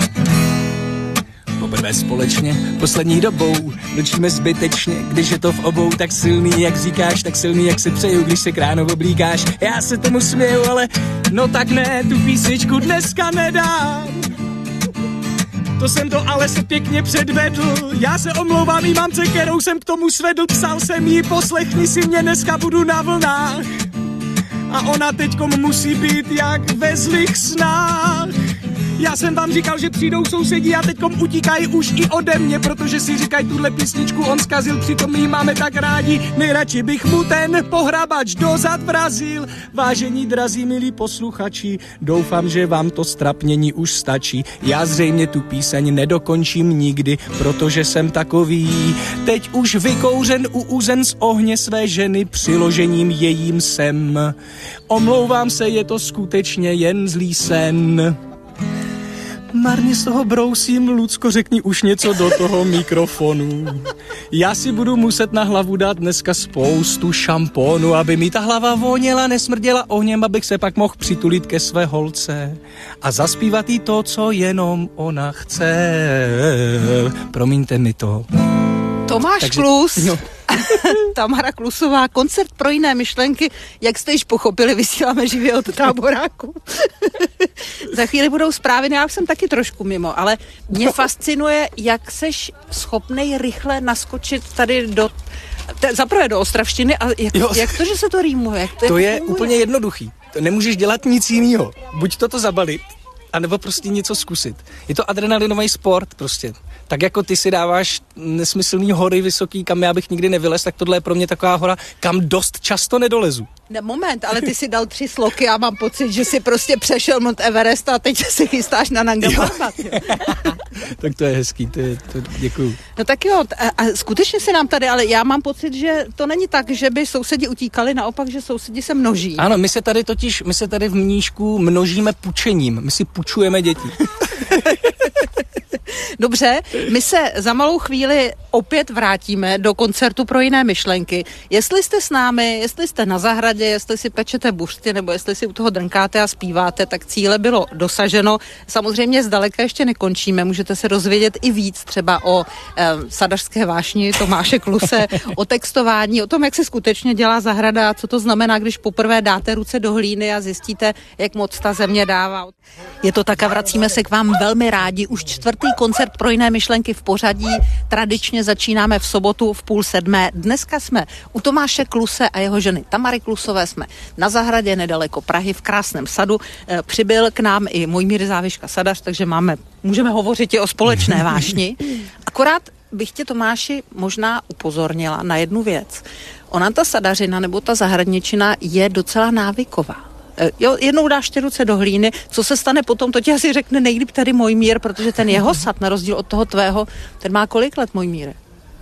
Poprvé společně, poslední dobou, mlčíme zbytečně, když je to v obou tak silný, jak říkáš, tak silný, jak se přeju, když se kráno oblíkáš. Já se tomu směju, ale no tak ne, tu písničku dneska nedám. To jsem to ale se pěkně předvedl. Já se omlouvám jí mamce, kterou jsem k tomu svedl. Psal jsem jí, poslechni si mě, dneska budu na vlnách. A ona teďkom musí být jak ve zlých snách. Já jsem vám říkal, že přijdou sousedí a teďkom utíkají už i ode mě, protože si říkají, tuhle písničku on zkazil, přitom my máme tak rádi. Nejradši bych mu ten pohrabač dozad vrazil. Vážení drazí milí posluchači, doufám, že vám to strapnění už stačí. Já zřejmě tu píseň nedokončím nikdy, protože jsem takový. Teď už vykouřen u uzen z ohně své ženy, přiložením jejím sem. Omlouvám se, je to skutečně jen zlý sen. Marně z toho brousím, Lucko, řekni už něco do toho mikrofonu. Já si budu muset na hlavu dát dneska spoustu šampónu, aby mi ta hlava voněla, nesmrděla ohněm, abych se pak mohl přitulit ke své holce a zaspívat jí to, co jenom ona chce. Promiňte mi to. Tomáš Takže, Klus, no. Tamara Klusová, koncert pro jiné myšlenky, jak jste již pochopili, vysíláme živě od Táboráku. Za chvíli budou zprávy, já jsem taky trošku mimo, ale mě fascinuje, jak seš schopnej rychle naskočit tady do, zaprvé do ostravštiny a jak, jak to, že se to rýmuje? Jak to, to jak je funguje? Úplně jednoduchý, to nemůžeš dělat nic jiného, buď toto zabalit, anebo prostě něco zkusit. Je to adrenalinový sport prostě. Tak jako ty si dáváš nesmyslný hory vysoký, kam já bych nikdy nevylez, tak tohle je pro mě taková hora, kam dost často nedolezu. Ne, moment, ale ty si dal tři sloky a mám pocit, že si prostě přešel Mount Everest a teď se chystáš na Nanga Parbat. Tak to je hezký, to je, to, děkuju. No tak jo, a, a skutečně se nám tady, ale já mám pocit, že to není tak, že by sousedi utíkali, naopak, že sousedi se množí. Ano, my se tady totiž, my se tady v Mníšku množíme pučením, my si pučujeme děti. Dobře, my se za malou chvíli opět vrátíme do koncertu Pro jiné myšlenky. Jestli jste s námi, jestli jste na zahradě, jestli si pečete buřty, nebo jestli si u toho drnkáte a zpíváte, tak cíle bylo dosaženo. Samozřejmě zdaleka ještě nekončíme, můžete se dozvědět i víc třeba o eh, sadařské vášni Tomáše Kluse, o textování, o tom, jak se skutečně dělá zahrada, co to znamená, když poprvé dáte ruce do hlíny a zjistíte, jak moc ta země dává. Je to tak a vracíme se k vám velmi rádi. Už čtvrtý koncert Pro jiné myšlenky v pořadí. Tradičně začínáme v sobotu v půl sedmé. Dneska jsme u Tomáše Kluse a jeho ženy Tamary Klusové. Jsme na zahradě nedaleko Prahy v krásném sadu. E, přibyl k nám i Mojmír Záviška sadař, takže máme, můžeme hovořit i o společné vášni. Akorát bych tě, Tomáši, možná upozornila na jednu věc. Ona ta sadařina nebo ta zahradničina je docela návyková. Jo, jednou dáš ty ruce do hlíny, co se stane potom, to ti asi řekne nejlíp tady Mojmír, protože ten jeho sad, na rozdíl od toho tvého, ten má kolik let, Mojmíre?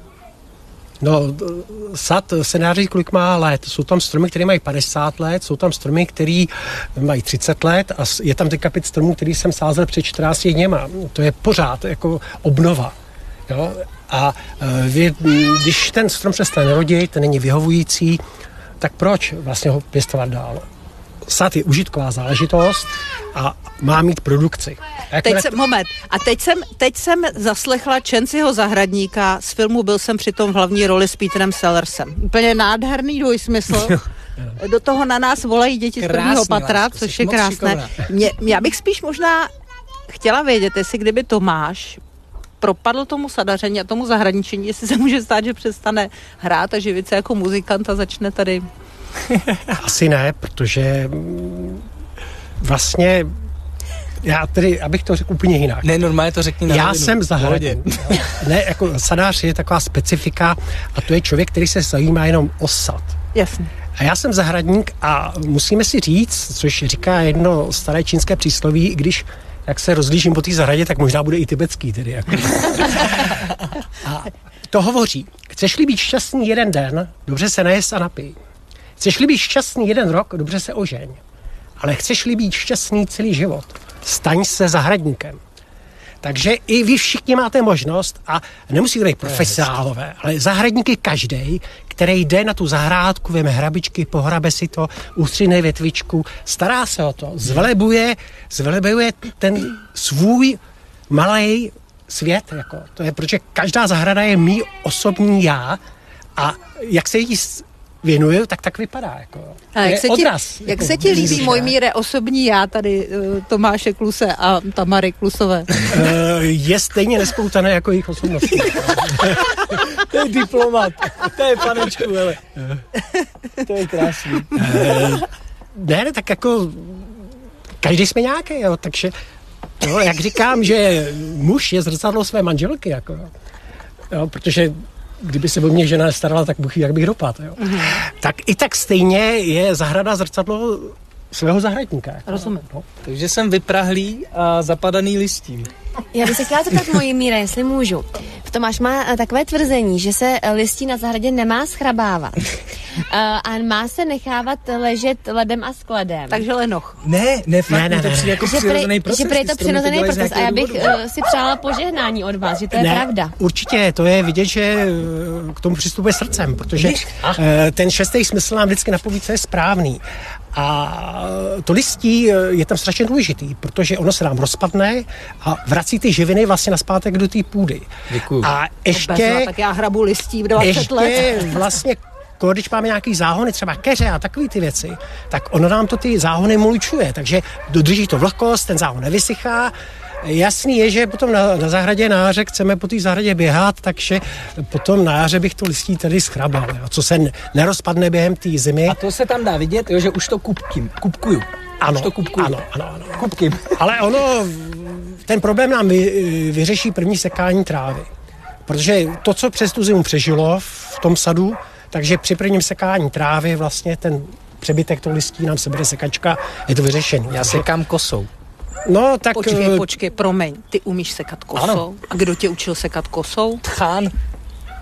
No, sad se dá říct, kolik má let. Jsou tam stromy, které mají padesát let, jsou tam stromy, které mají třicet let a je tam dekapit stromů, který jsem sázel před čtrnácti dněma. To je pořád jako obnova. Jo? A vy, když ten strom přestane rodit, ten není vyhovující, tak proč vlastně ho pěstovat dál? Sad je užitková záležitost a má mít produkci. A teď jsem, moment, a teď jsem, teď jsem zaslechla Čenciho zahradníka z filmu Byl jsem přitom v hlavní roli s Peterem Sellersem. Úplně nádherný dvojsmysl. Do toho na nás volají děti z prvního patra, lásko, což je krásné. Mě, já bych spíš možná chtěla vědět, jestli kdyby Tomáš propadl tomu sadaření a tomu zahradničení, jestli se může stát, že přestane hrát a živit se jako muzikant a začne tady... Asi ne, protože vlastně já tedy, abych to řekl úplně jinak. Ne, normálně to řekni na Já rovinu. jsem zahradník. Ne, jako sadář je taková specifika a to je člověk, který se zajímá jenom o sad. Jasně. A já jsem zahradník a musíme si říct, což říká jedno staré čínské přísloví, když jak se rozlížím po té zahradě, tak možná bude i tibetský tedy. Jako. A to hovoří. Chceš-li být šťastný jeden den, dobře se najez a napij. Chceš-li být šťastný jeden rok, dobře se ožeň. Ale chceš-li být šťastný celý život, staň se zahradníkem. Takže i vy všichni máte možnost a nemusí být profesionálové, ale zahradník je každej, který jde na tu zahrádku, veme hrabičky, pohrabe si to, ustřihne větvičku, stará se o to, zvelebuje, zvelebuje ten svůj malej svět. Jako. To je, protože každá zahrada je mý osobní já a jak se jí věnuju, tak tak vypadá. Jako. A jak se ti, odraz, jak jako se ti líbí, Mojmíre, osobní já tady uh, Tomáše Kluse a Tamary Klusové? Uh, je stejně nespoutané jako jejich osobností. To je diplomat. To je panečku, hele. To je krásný. Uh, ne, ne, tak jako každý jsme nějaký, jo, takže jo, jak říkám, že muž je zrcadlo své manželky, jako, jo, protože kdyby se o mě žena nestarala, tak bych, jak bych dopadl. Jo. Mm. Tak i tak stejně je zahrada zrcadlo svého zahradníka. Jako. Rozumím. No. Takže jsem vyprahlý a zapadaný listím. Já bych se chtěla zeptat, Mojmíre, jestli můžu. Tomáš má takové tvrzení, že se listí na zahradě nemá schrabávat. A má se nechávat ležet ledem a skladem. Takže lenoch. Ne, ne, fakt, ne, ne, to ne. přijde jako že přirozený proces. Že prý je to přirozený proces a já bych uh, si přála požehnání od vás, že to je ne, pravda. Určitě, to je vidět, že k tomu přistupuje srdcem, protože uh, ten šestý smysl nám vždycky napoví, co je správný. A to listí je tam strašně důležitý, protože ono se nám rozpadne a vrací ty živiny vlastně naspátek do té půdy. Děkuju. A ještě... Bezva, tak já hrabu listí v dvacet let. Ještě vlastně, když máme nějaký záhony, třeba keře a takové ty věci, tak ono nám to ty záhony mulčuje, takže dodrží to vlhkost, ten záhon nevysychá. Jasný je, že potom na, na zahradě na jaře chceme po té zahradě běhat, takže potom na jaře bych to listí tady schrabal, jo, co se nerozpadne během té zimy. A to se tam dá vidět, jo, že už to kupkím, kupkuju. Ano, už to kupkuju. ano, ano, ano. Kupkým. Ale ono, ten problém nám vy, vyřeší první sekání trávy. Protože to, co přes tu zimu přežilo v tom sadu, takže při prvním sekání trávy vlastně ten přebytek toho listí nám sebere sekačka, je to vyřešený. Já sekám kosou. No, tak... Počkej, počkej, promiň, ty umíš sekat kosou? Ano. A kdo tě učil sekat kosou? Tchán.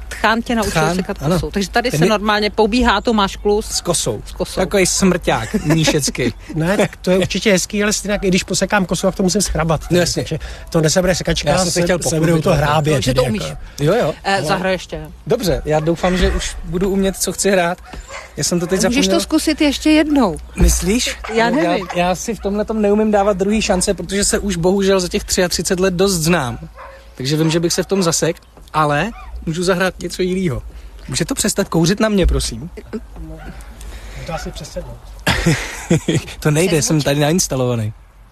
Tchán tě naučil Tchán, sekat ano. kosou. Takže tady Ten se je- normálně poubíhá Tomáš Klus. S kosou. S kosou. Takový smrťák, níšecky. Ne, tak to je určitě hezký, ale stejně, i když posekám kosu, tak to musím schrabat. No jasně. Takže to nesebere sekačka, Já jsem se chtěl sebere to pochlubit, hrábě. Takže to umíš. Jo, jo. Eh, zahraj ještě. Dobře, já doufám, že už budu umět, co chci hrát. Já jsem to teď Můžeš zapomněl. to zkusit ještě jednou. Myslíš? Já No, nevím. Já, já si v tomhle tom neumím dávat druhý šance, protože se už bohužel za těch třicet tři let dost znám. Takže vím, že bych se v tom zasek, ale můžu zahrát něco jiného. Může to přestat kouřit na mě, prosím? To asi přesednout. To nejde, jsem tady nainstalovaný.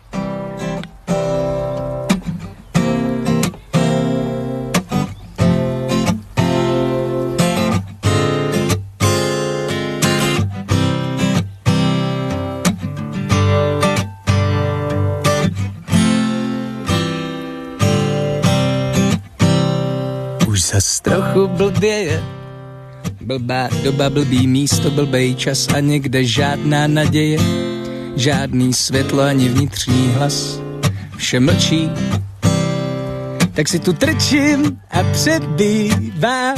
Už zas trochu blběje, blbá doba, blbý místo, blbej čas a někde žádná naděje, žádný světlo ani vnitřní hlas, vše mlčí, tak si tu trčím a přebývám.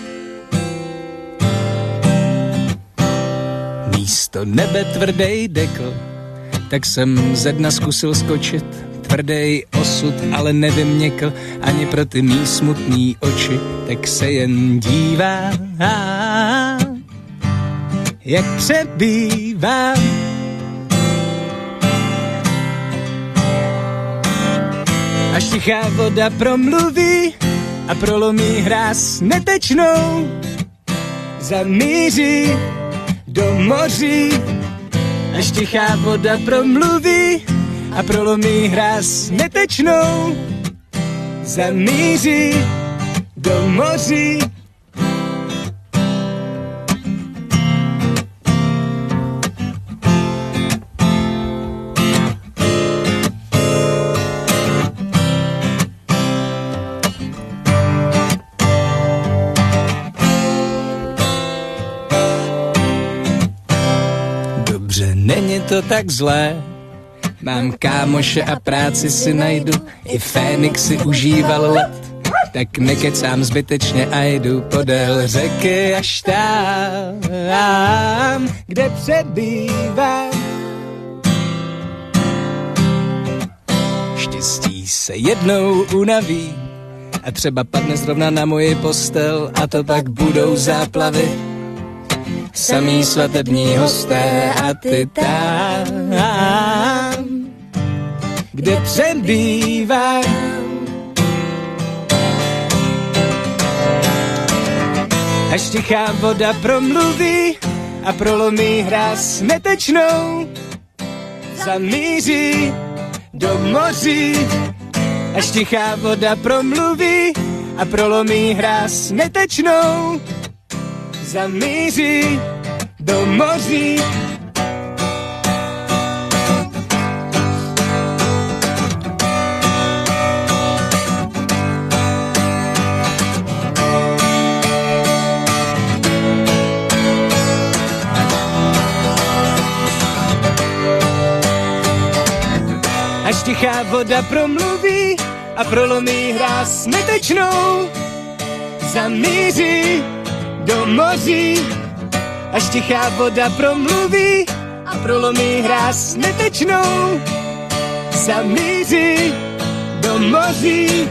Místo nebe tvrdej dekl, tak jsem ze dna zkusil skočit, tvrdej osud, ale nevyměkl ani pro ty mý smutný oči, tak se jen dívám, jak přebývám. Až tichá voda promluví a prolomí hráz netečnou, zamíří do moří. Až tichá voda promluví a prolomí hráz netečnou, zamíří do moří. Dobře, není to tak zlé, mám kámoše a práci si najdu, i Fénix si užíval let, tak nekecám zbytečně a jdu podél řeky až tam, kde přebývám. Štěstí se jednou unaví a třeba padne zrovna na moji postel a to pak budou záplavy. Samý svatební hosté a ty tam, kde přebývám. Až tichá voda promluví a prolomí hráz netečnou, zamíří do moří. Až tichá voda promluví a prolomí hráz netečnou, zamíří do moří. Až tichá voda promluví a prolomí hráz netečnou, zamíří do moří. Až tichá voda promluví a prolomí hráz netečnou, zamíří do moří.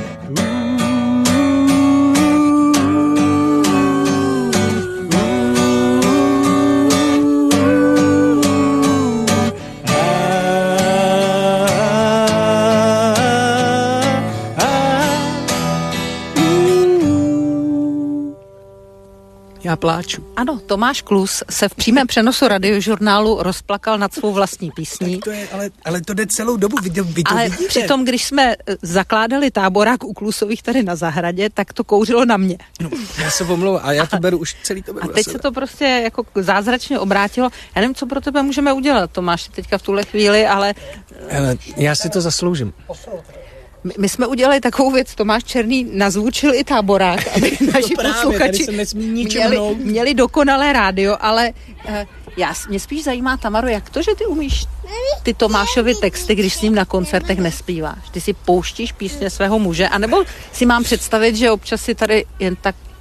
Já pláču. Ano, Tomáš Klus se v přímém přenosu radiožurnálu rozplakal nad svou vlastní písní. To je, ale, ale to jde celou dobu, vy, vy to Ale vidíte. přitom, když jsme zakládali táborák u Klusových tady na zahradě, tak to kouřilo na mě. No, já se omlouvám, a já to beru už celý to beru A teď na se sebe. to prostě jako zázračně obrátilo. Já nevím, co pro tebe můžeme udělat, Tomáš, teďka v tuhle chvíli, ale Ale já si to zasloužím. my, my jsme udělali takovou věc, Tomáš Černý nazvučil i táborák, aby naši právě, tady posluchači se nesmí ničem měli, hnout. měli dokonalé rádio, ale uh, já, mě spíš zajímá, Tamaro, jak to, že ty umíš ty Tomášovy texty, když s ním na koncertech nespíváš? Ty si pouštíš písně svého muže, anebo si mám představit, že občas si tady jen tak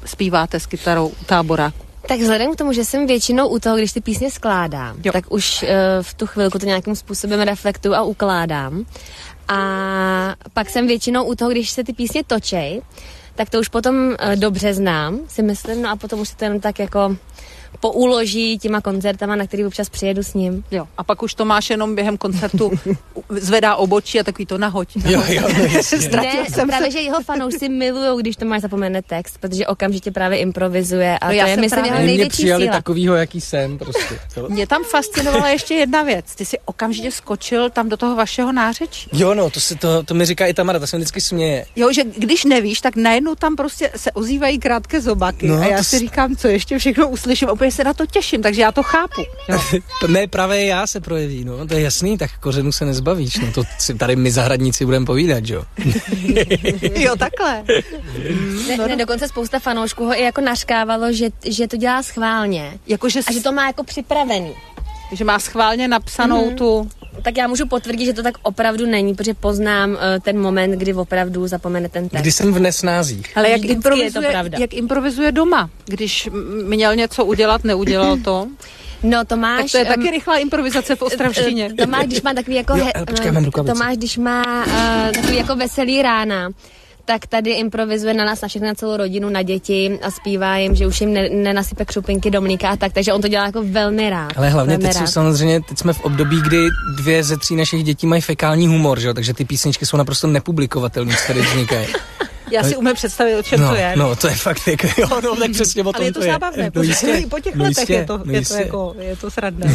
zpíváte s kytarou u táboráku? Tak vzhledem k tomu, že jsem většinou u toho, když ty písně skládám, jo. tak už uh, v tu chvilku to nějakým způsobem reflektuju a ukládám. A pak jsem většinou u toho, když se ty písně točej, tak to už potom uh, dobře znám, si myslím, no a potom už se to jenom tak jako pouloží těma koncertama, na který občas přijedu s ním. Jo. A pak už Tomáš jenom během koncertu zvedá obočí a takový to nahoď. Jo, jo, no ne, jsem právě, se. Že jeho fanoušci milujou, když Tomáš zapomene text, protože okamžitě právě improvizuje a no to je, myslím, jeho největší mě přijali síla. takovýho, jaký jsem prostě. To. Mě tam fascinovala ještě jedna věc. Ty jsi okamžitě skočil tam do toho vašeho nářečí. Jo, no, to, se to, to mi říká i Tamara, ta se mi vždycky směje. Jo, že když nevíš, tak najednou tam prostě se ozývají krátké zobaky no, a já si s... říkám, co ještě všechno uslyším. Opět se na to těším, takže já to chápu. Jo. Ne, právě já se projeví, no, to je jasný, tak kořenu se nezbavíš, no, to si tady my zahradníci budeme povídat, jo. Jo, takhle. Ne, ne, dokonce spousta fanoušků ho i jako nařkávalo, že, že to dělá schválně. Jako, že a že to má jako připravený. Že má schválně napsanou mm-hmm. tu... Tak já můžu potvrdit, že to tak opravdu není, protože poznám uh, ten moment, kdy opravdu zapomene ten text. Kdy jsem v nesnázích. Ale jak improvizuje, jak improvizuje doma, když měl něco udělat, neudělal to? No Tomáš... Tak to je um, taky rychlá improvizace v ostravštině. Tomáš, když má takový jako... Jo, počkej, uh, Tomáš, když má uh, takový jako veselý rána, tak tady improvizuje na nás, na všechny, na celou rodinu, na děti a zpívá jim, že už jim ne, nenasype křupinky do mlíka a tak, takže on to dělá jako velmi rád. Ale hlavně teď jsou samozřejmě, teď jsme v období, kdy dvě ze tří našich dětí mají fekální humor, že jo, takže ty písničky jsou naprosto nepublikovatelné, co tady vznikají. Já si umím představit, o čem no, to je. No, to je fakt jako, jo, no, tak přesně o tom ale je to, to zábavné, no, i po těch no, letech je to, no, je to jako, je to sradné.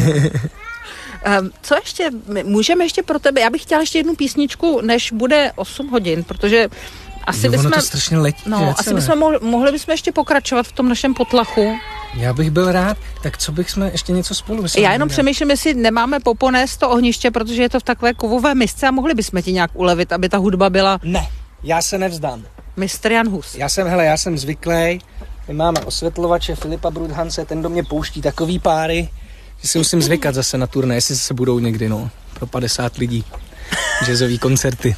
Um, co ještě, můžeme ještě pro tebe, já bych chtěla ještě jednu písničku, než bude osm hodin, protože asi jo, bychom, to strašně letí, no, asi bychom mohli, mohli bychom ještě pokračovat v tom našem potlachu. Já bych byl rád, tak co bychom ještě něco spolu vyslali? Já jenom přemýšlím, jestli nemáme poponést to ohniště, protože je to v takové kovové misce a mohli bychom ti nějak ulevit, aby ta hudba byla... Ne, já se nevzdám. mistr Jan Hus. Já jsem, hele, já jsem zvyklý. My máme osvětlovače Filipa Brudhance, ten do mě pouští takový páry, že si musím zvykat zase na turné, jestli se budou někdy, no, pro padesát lidí. Jazzový koncerty.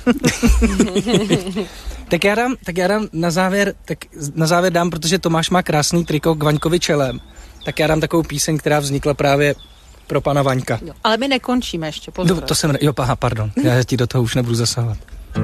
tak já dám, tak já dám na závěr, tak na závěr dám, protože Tomáš má krásný triko k Vaňkovi čelem, tak já dám takovou píseň, která vznikla právě pro pana Vaňka. Jo, ale my nekončíme ještě, pozor. No, to jsem, jo, aha, pardon, já ti do toho už nebudu zasahovat.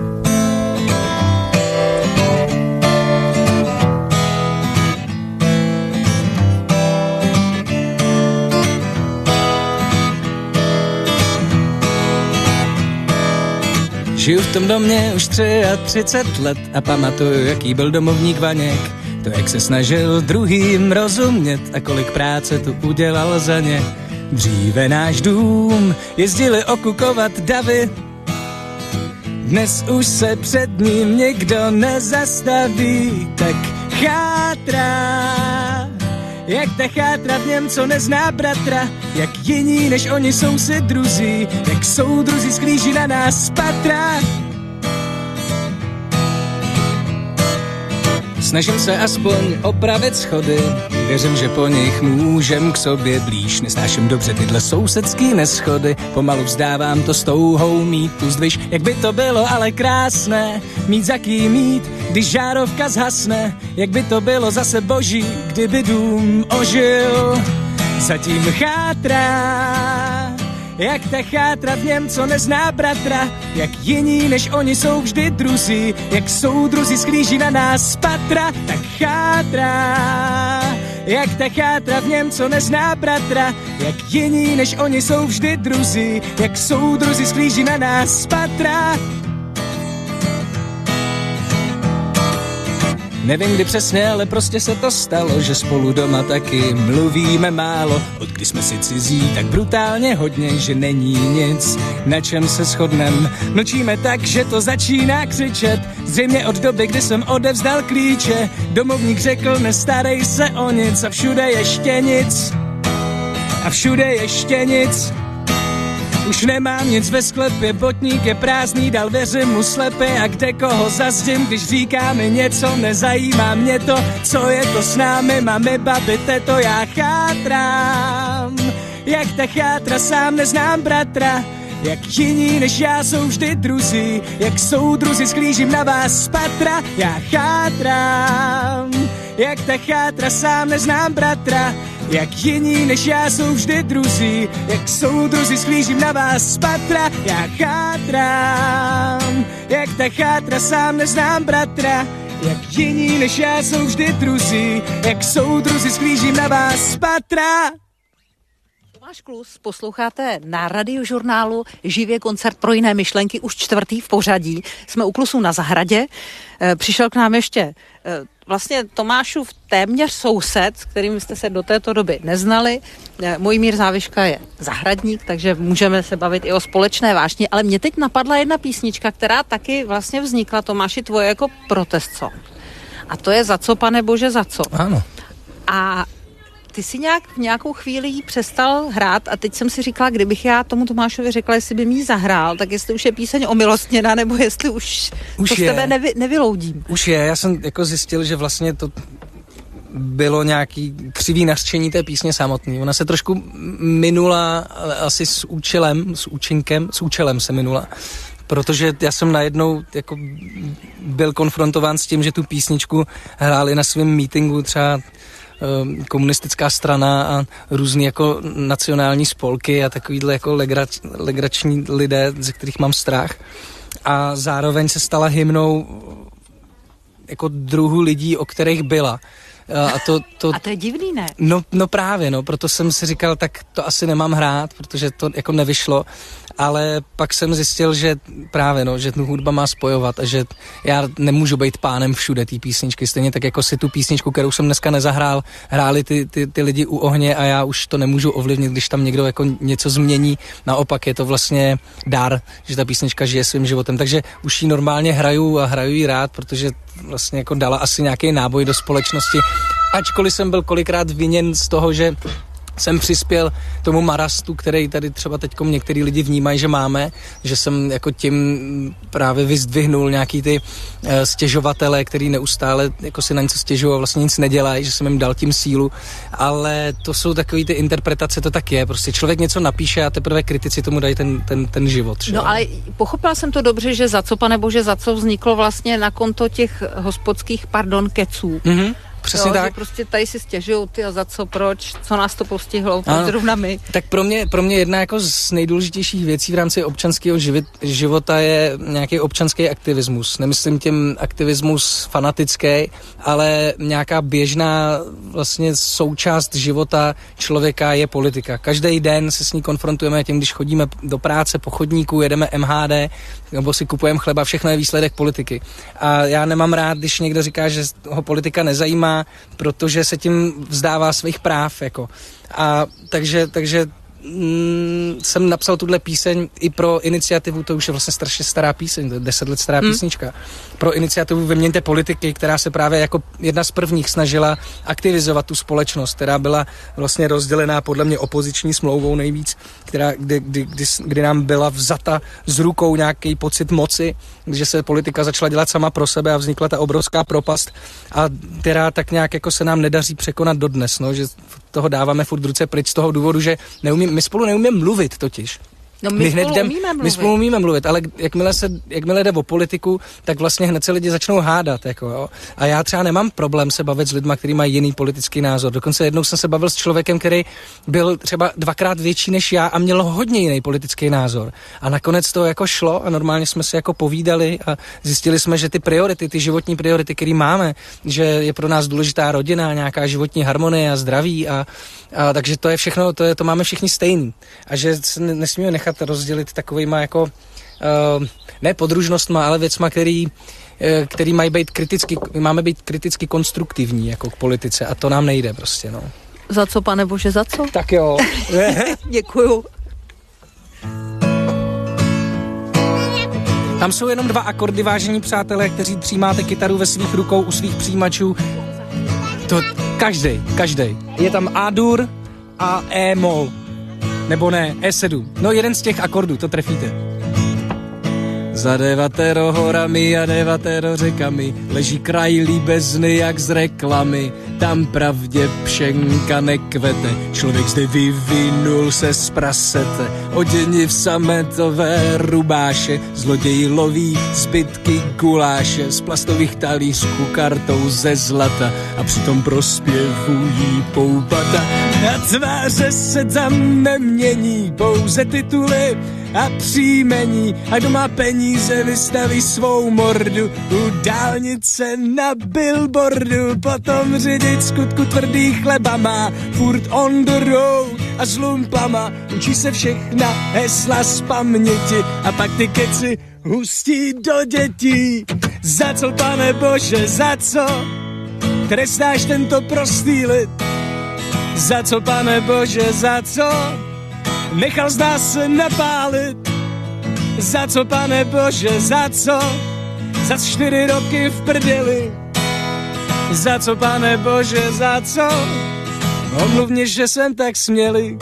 Žiju v tom domě už třicet tři let a pamatuju, jaký byl domovník Vaněk. To, jak se snažil druhým rozumět a kolik práce tu udělal za ně. Dříve náš dům jezdili okukovat davy, dnes už se před ním nikdo nezastaví, tak chátrá. Jak ta chátra v něm, co nezná bratra, jak jiní než oni jsou si druzí, jak soudruzi sklíží na nás patra. Snažím se aspoň opravit schody, věřím, že po nich můžem k sobě blíž. Nesnáším dobře tyhle sousedský neschody, pomalu vzdávám to s touhou mít tu zdviž. Jak by to bylo ale krásné, mít za kým mít, když žárovka zhasne. Jak by to bylo zase boží, kdyby dům ožil. Zatím chátrá, jak ta chátra v něm, co nezná bratra, jak jiní než oni jsou vždy druzí, jak soudruzi sklíží na nás patra, tak chátrá. Jak ta chátra v něm, co nezná bratra, jak jiní než oni jsou vždy druzí, jak soudruzi sklíží na nás patra. Nevím kdy přesně, ale prostě se to stalo, že spolu doma taky mluvíme málo. Od kdy jsme si cizí tak brutálně hodně, že není nic, na čem se shodnem. Mlčíme tak, že to začíná křičet, zřejmě od doby, kdy jsem odevzdal klíče. Domovník řekl, nestarej se o nic a všude ještě nic. A všude ještě nic. Už nemám nic ve sklepě, botník je prázdný, dal věřím mu slepě a kde koho zazdím, když říká mi něco, nezajímá mě to, co je to s námi, mami, babi, teto, já chátrám, jak ta chátra, sám neznám bratra, jak jiní než já jsou vždy druzí, jak soudruzi sklížím na vás z patra, já chátrám, jak ta chátra, sám neznám bratra, jak jiní než já jsou vždy druzí, jak jsou druzí, sklížím na vás z patra. Já chátrám, jak ta chátra, sám neznám bratra, jak jiní než já jsou vždy druzí, jak jsou druzí, sklížím na vás z patra. Tomáš Klus, posloucháte na Radiožurnálu živě koncert pro jiné myšlenky, už čtvrtý v pořadí. Jsme u Klusů na zahradě. Přišel k nám ještě vlastně Tomášův téměř soused, s kterým jste se do této doby neznali. Mojmír Záviška je zahradník, takže můžeme se bavit i o společné vášni, ale mě teď napadla jedna písnička, která taky vlastně vznikla, Tomáši, tvoje jako protest song. A to je Za co, pane bože, za co? Ano. A ty si nějak v nějakou chvíli jí přestal hrát a teď jsem si říkala, kdybych já tomu Tomášovi řekla, jestli by mi ji zahrál, tak jestli už je píseň omilostněná, nebo jestli už, už to z tebe nevy, nevyloudím. Už je, já jsem jako zjistil, že vlastně to bylo nějaký křivý nařčení té písně samotný. Ona se trošku minula asi s účelem, s účinkem, s účelem se minula. Protože já jsem najednou jako byl konfrontován s tím, že tu písničku hráli na svém meetingu třeba komunistická strana a různý jako nacionální spolky a takovýhle jako legrač, legrační lidé, ze kterých mám strach. A zároveň se stala hymnou jako druhu lidí, o kterých byla. A to, to, a to je divný, ne? No, no právě, no, proto jsem si říkal, tak to asi nemám hrát, protože to jako nevyšlo. Ale pak jsem zjistil, že právě, no, že tu hudba má spojovat a že já nemůžu být pánem všude té písničky. Stejně tak jako si tu písničku, kterou jsem dneska nezahrál, hráli ty, ty, ty lidi u ohně a já už to nemůžu ovlivnit, když tam někdo jako něco změní. Naopak je to vlastně dar, že ta písnička žije svým životem. Takže už ji normálně hraju a hraju ji rád, protože vlastně jako dala asi nějaký náboj do společnosti. Ačkoliv jsem byl kolikrát viněn z toho, že jsem přispěl tomu marastu, který tady třeba teďkom některý lidi vnímají, že máme, že jsem jako tím právě vyzdvihnul nějaký ty uh, stěžovatele, který neustále jako si na něco stěžují a vlastně nic nedělají, že jsem jim dal tím sílu, ale to jsou takový ty interpretace, to tak je, prostě člověk něco napíše a teprve kritici tomu dají ten, ten, ten život. Že? No ale pochopila jsem to dobře, že Za co, pane bože, za co vzniklo vlastně na konto těch hospodských, pardon, keců. Mhm. Přesně jo, tak. Že prostě tady si stěžujou, ty a za co, proč, co nás to postihlo, proč zrovna my. Tak pro mě, pro mě jedna jako z nejdůležitějších věcí v rámci občanského život, života je nějaký občanský aktivismus. Nemyslím tím aktivismus fanatický, ale nějaká běžná vlastně součást života člověka je politika. Každý den se s ní konfrontujeme tím, když chodíme do práce, po chodníku, jedeme M H D, nebo si kupujeme chleba, všechno je výsledek politiky. A já nemám rád, když někdo říká, že ho politika nezajímá, protože se tím vzdává svých práv, jako. A takže, takže mm, jsem napsal tuhle píseň i pro iniciativu, to už je vlastně strašně stará píseň, to je deset let stará hmm. písnička, pro iniciativu Vyměňte politiky, která se právě jako jedna z prvních snažila aktivizovat tu společnost, která byla vlastně rozdělená podle mě opoziční smlouvou nejvíc, která, kdy, kdy, kdy, kdy nám byla vzata z rukou nějaký pocit moci, že se politika začala dělat sama pro sebe a vznikla ta obrovská propast, a která tak nějak jako se nám nedaří překonat dodnes, no, že toho dáváme furt ruce pryč z toho důvodu, že neumím, my spolu neumíme mluvit totiž. No my, my spolu jdem, umíme mluvit. My spolu umíme mluvit, ale jakmile, se, jakmile jde o politiku, tak vlastně hned se lidi začnou hádat. Jako, jo. A já třeba nemám problém se bavit s lidma, kteří mají jiný politický názor. Dokonce jednou jsem se bavil s člověkem, který byl třeba dvakrát větší než já a měl hodně jiný politický názor. A nakonec to jako šlo a normálně jsme si jako povídali a zjistili jsme, že ty priority, ty životní priority, které máme, že je pro nás důležitá rodina, nějaká životní harmonie a zdraví a, a takže to je všechno, to, je, to máme všichni stejný. A že se nesmíme nechat rozdělit takovejma jako uh, ne podružnostma, ale věcma, který, uh, který mají být kriticky, máme být kriticky konstruktivní jako k politice a to nám nejde prostě, no. Za co, pane bože, za co? Tak jo. Děkuju. Tam jsou jenom dva akordy, vážení přátelé, kteří třímáte kytaru ve svých rukou u svých přijímačů. To každej, každej. Je tam A-dur a E-mol. Nebo ne, E sedm. No jeden z těch akordů, to trefíte. Za devatero horami a devatero řekami leží kraj líbezny jak z reklamy. Tam pravdě pšenka nekvete, člověk zde vyvinul se z prasete. Oděni v sametové rubáše, zloději loví zbytky guláše z plastových talířků kartou ze zlata a přitom prospěvují poupata. A tváře se tam nemění, pouze tituly a příjmení, a kdo má peníze vystaví svou mordu u dálnice na billboardu. Potom řidič skutku tvrdý chleba má furt on the road a s lumpama učí se všechna hesla z paměti a pak ty keci hustí do dětí. Za co, pane Bože, za co trestáš tento prostý lid? Za co, pane Bože, za co nechal z nás se napálit? Za co, pane Bože, za co? Za čtyři roky v prdeli. Za co, pane Bože, za co? Omluv mě, že jsem tak smělý.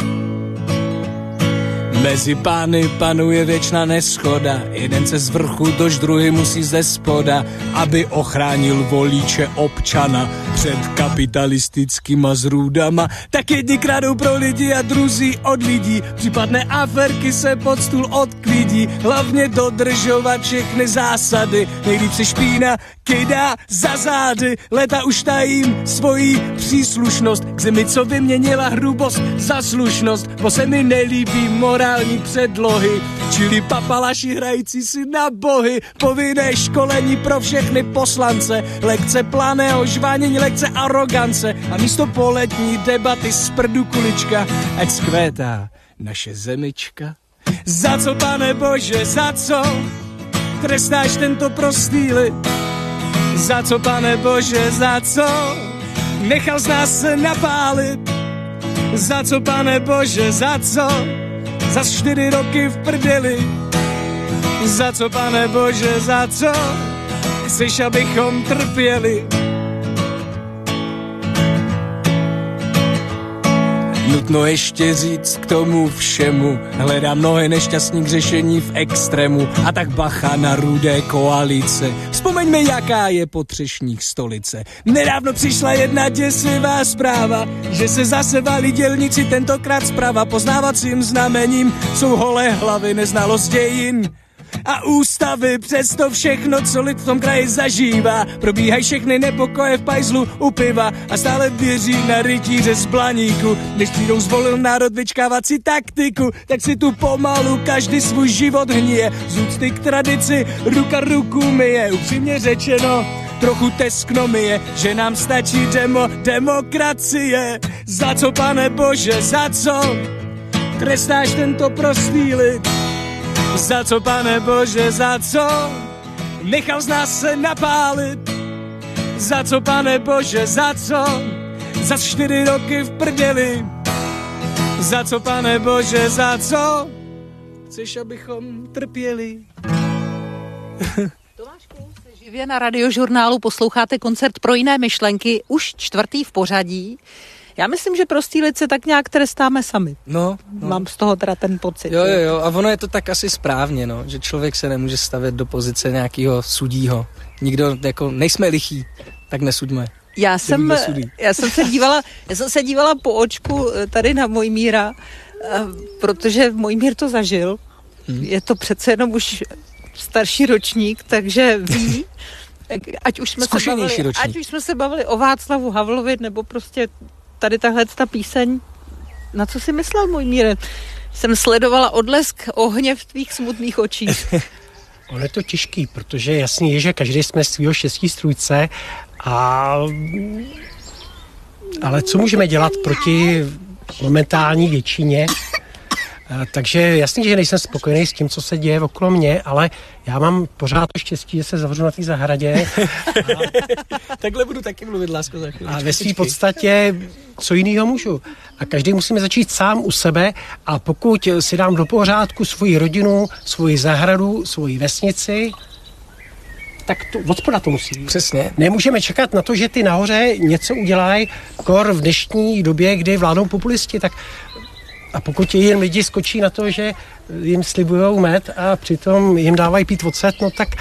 Mezi pány panuje věčná neschoda, jeden se z vrchu, tož druhý musí ze spoda, aby ochránil volíče občana před kapitalistickýma zrůdama. Tak jedni kradou pro lidi a druzí od lidí, případné aferky se pod stůl odklidí, hlavně dodržovat všechny zásady, nejlíp se špína kydá za zády. Leta už tajím svoji příslušnost k zemi, co vyměnila hrubost za slušnost, bo se mi nelíbí morální předlohy, čili papalaši hrající si na bohy. Povinné školení pro všechny poslance, lekce planého žvánění, lekce arogance a místo poletní debaty z prdu kulička, ať skvétá naše zemička. Za co, pane Bože, za co trestáš tento prostý lid? Za co, pane Bože, za co nechal z nás se napálit? Za co, pane Bože, za co za čtyři roky v prdeli? Za co, pane Bože, za co chceš, abychom trpěli? Nutno ještě říct k tomu všemu, hledám mnohé nešťastný k řešení v extrému. A tak bacha na rudé koalice, vzpomeňme, jaká je po třešních stolice. Nedávno přišla jedna děsivá zpráva, že se zase valí dělníci, tentokrát zprava. Poznávacím znamením jsou holé hlavy, neznalost dějin a ústavy. Přesto všechno, co lid v tom kraji zažívá, probíhají všechny nepokoje v pajzlu u piva a stále věří na rytíře z Blaníku. Když přijdou zvolil národ vyčkávat si taktiku, tak si tu pomalu každý svůj život hníje. Z úcty k tradici ruka ruku myje. Upřímně řečeno, trochu teskno mi je, že nám stačí demo, demokracie. Za co, pane Bože, za co trestáš tento prostý lid? Za co, pane Bože, za co nechal z nás se napálit? Za co, pane Bože, za co za čtyři roky v prdeli? Za co, pane Bože, za co chceš, abychom trpěli? Tomášku, živě na Radiožurnálu posloucháte koncert Pro jiné myšlenky, už čtvrtý v pořadí. Já myslím, že prostý lid se tak nějak trestáme sami. No, no. Mám z toho teda ten pocit. Jo, jo, jo. A ono je to tak asi správně, no, že člověk se nemůže stavět do pozice nějakého sudího. Nikdo, jako, nejsme lichí, tak nesuďme. Já jsem, já jsem se dívala, já jsem se dívala po očku tady na Mojmíra, protože Mojmír to zažil. Hmm. Je to přece jenom už starší ročník, takže ví, ať už jsme se bavili, ať už jsme se bavili o Václavu Havlovi, nebo prostě tady tahle ta píseň. Na co si myslel, Mojmíre? Jsem sledovala odlesk ohně v tvých smutných očích. Ono je to těžký, protože jasně je, že každý jsme svýho štěstí strůjce, a ale co můžeme dělat proti momentální většině? Takže jasně, že nejsem spokojený s tím, co se děje okolo mě, ale já mám pořád to štěstí, že se zavřu na té zahradě. A takhle budu taky mluvit, lásko, za chvíli. A ve své podstatě co jiného můžu. A každý musíme začít sám u sebe, a pokud si dám do pořádku svoji rodinu, svoji zahradu, svoji vesnici, tak to, od spoda to musí. Přesně. Nemůžeme čekat na to, že ty nahoře něco udělají, kor v dnešní době, kdy vládnou populisti, tak A pokud jim lidi skočí na to, že jim slibujou med a přitom jim dávají pít ocet, no tak...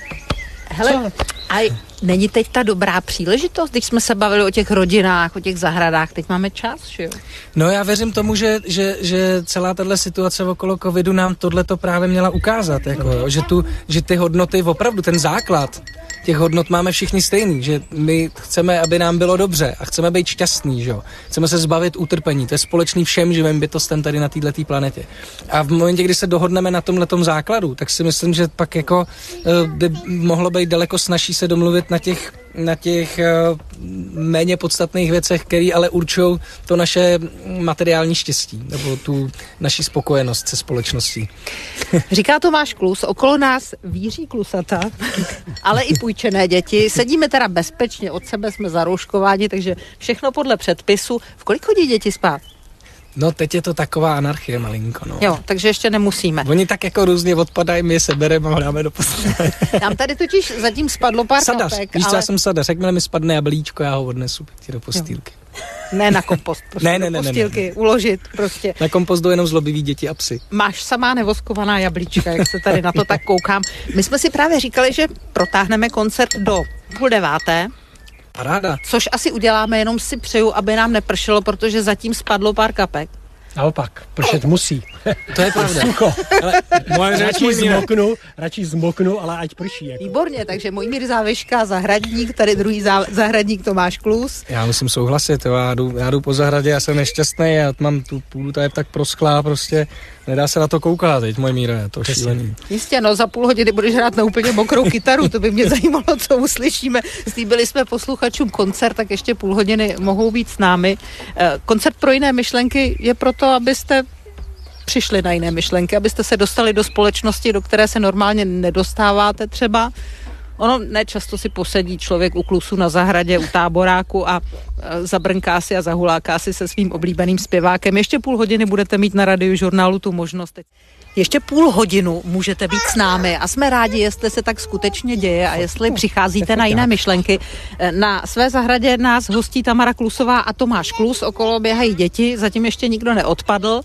Hele, co? A není teď ta dobrá příležitost, když jsme se bavili o těch rodinách, o těch zahradách, teď máme čas, že jo? No já věřím tomu, že, že, že celá tato situace okolo covidu nám tohleto právě měla ukázat, jako, jo, že, tu, že ty hodnoty, opravdu ten základ těch hodnot máme všichni stejný, že my chceme, aby nám bylo dobře a chceme být šťastní, že jo? Chceme se zbavit utrpení, to je společný všem živým bytostem tady na této planetě. A v momentě, kdy se dohodneme na tomhletom základu, tak si myslím, že pak jako by mohlo být daleko snazší se domluvit na těch na těch uh, méně podstatných věcech, které ale určují to naše materiální štěstí, nebo tu naši spokojenost se společností. Říká Tomáš Klus, okolo nás víří klusata, ale i půjčené děti. Sedíme teda bezpečně od sebe, jsme zarouškováni, takže všechno podle předpisu. V kolik chodí děti spát? No teď je to taková anarchie malinko, no. Jo, takže ještě nemusíme. Oni tak jako různě odpadají, my je sebereme a dáme do postele. Nám tady totiž zatím spadlo pár sadař. kapek, Víš, ale... co, já jsem sadař, jakmile mi spadne jablíčko, já ho odnesu do postýlky. Ne na kompost, prostě ne, ne, do ne, postýlky, ne, ne. uložit prostě. Na kompost jdou jenom zlobivý děti a psy. Máš samá nevoskovaná jablíčka, jak se tady na to tak koukám. My jsme si právě říkali, že protáhneme koncert do půl deváté. Paráda. Což asi uděláme, jenom si přeju, aby nám nepršelo, protože zatím spadlo pár kapek. Naopak, pršet musí. To je pravda. Sucho. Ale radši zmoknu, radši zmoknu, ale ať prší. Jako. Výborně, takže Mojmír Záviška, zahradník, tady druhý zá, zahradník Tomáš Klus. Já musím souhlasit, jo, já, jdu, já jdu po zahradě, já jsem nešťastný, já mám tu půdu, ta je tak proschlá, prostě nedá se na to koukat teď, Mojmíre, to šílený. Jistě, no za půl hodiny budeš hrát na úplně mokrou kytaru, to by mě zajímalo, co uslyšíme. Slíbili jsme posluchačům koncert, tak ještě půl hodiny mohou být s námi. Koncert pro jiné myšlenky je proto, abyste přišli na jiné myšlenky, abyste se dostali do společnosti, do které se normálně nedostáváte třeba. Ono nečasto si posedí člověk u Klusu na zahradě, u táboráku a zabrnká si a zahuláká si se svým oblíbeným zpěvákem. Ještě půl hodiny budete mít na Radiožurnálu tu možnost. Ještě půl hodinu můžete být s námi a jsme rádi, jestli se tak skutečně děje a jestli přicházíte na jiné myšlenky. Na své zahradě nás hostí Tamara Klusová a Tomáš Klus, okolo běhají děti, zatím ještě nikdo neodpadl.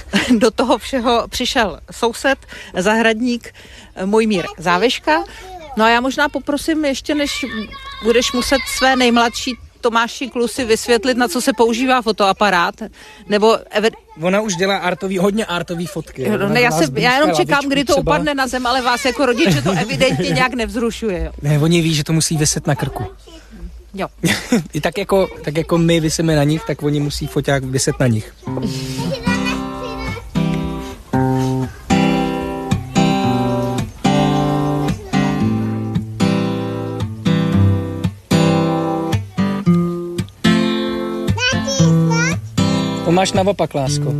Do toho všeho přišel soused, zahradník Mojmír Záviška. No a já možná poprosím ještě, než budeš muset své nejmladší Tomáši Klusy vysvětlit, na co se používá fotoaparát, nebo... Ev... Ona už dělá artový, hodně artový fotky. No, ne, já, se, já jenom čekám, kdy to třeba upadne na zem, ale vás jako rodiče to evidentně nějak nevzrušuje. Jo. Ne, oni ví, že to musí vyset na krku. Jo. I tak jako, tak jako my visíme na nich, tak oni musí foťák vyset na nich. To máš naopak, lásko.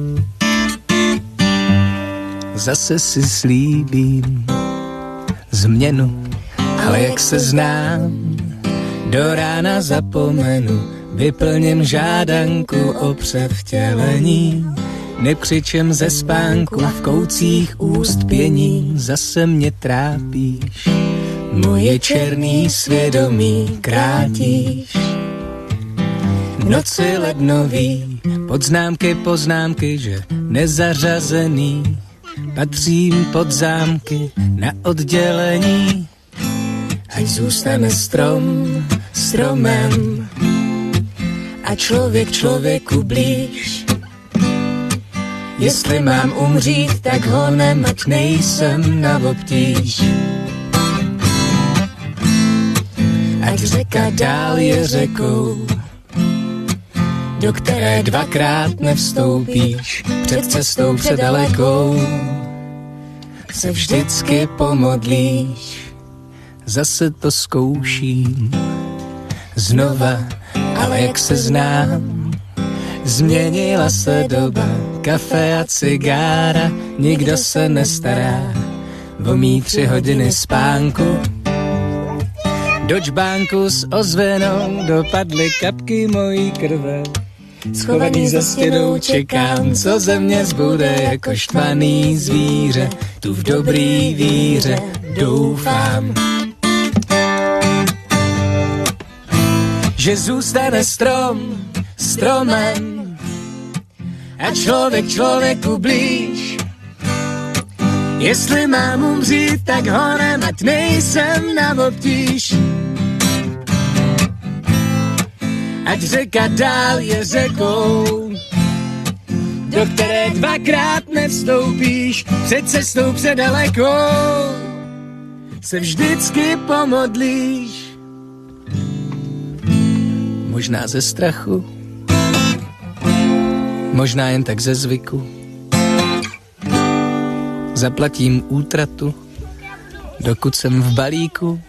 Zase si slíbím změnu, ale jak se znám, do rána zapomenu, vyplním žádanku o převtělení, nekřičem ze spánku, v koutcích úst pění, zase mě trápíš, moje černý svědomí krátíš. Noci lednový, podznámky, poznámky, že nezařazený, patřím pod zámky na oddělení. Ať zůstane strom stromem a člověk člověku blíž. Jestli mám umřít, tak honem, ať nejsem na obtíž. Ať řeka dál je řekou, do které dvakrát nevstoupíš, před cestou předalekou se vždycky pomodlíš. Zase to zkouším znova, ale jak se znám, změnila se doba, kafe a cigára, nikdo se nestará o mý tři hodiny spánku. Do čbánku s ozvenou dopadly kapky mojí krve. Schovaný za stěnou čekám, co ze mě zbude jako štvaný zvíře. Tu v dobrý víře doufám, že zůstane strom stromem a člověk člověku blíž. Jestli mám umřít, tak honem, ať nejsem na obtíž. Ať řeka dál je řekou, do které dvakrát nevstoupíš, před cestou předalekou se vždycky pomodlíš. Možná ze strachu, možná jen tak ze zvyku. Zaplatím útratu, dokud jsem v balíku.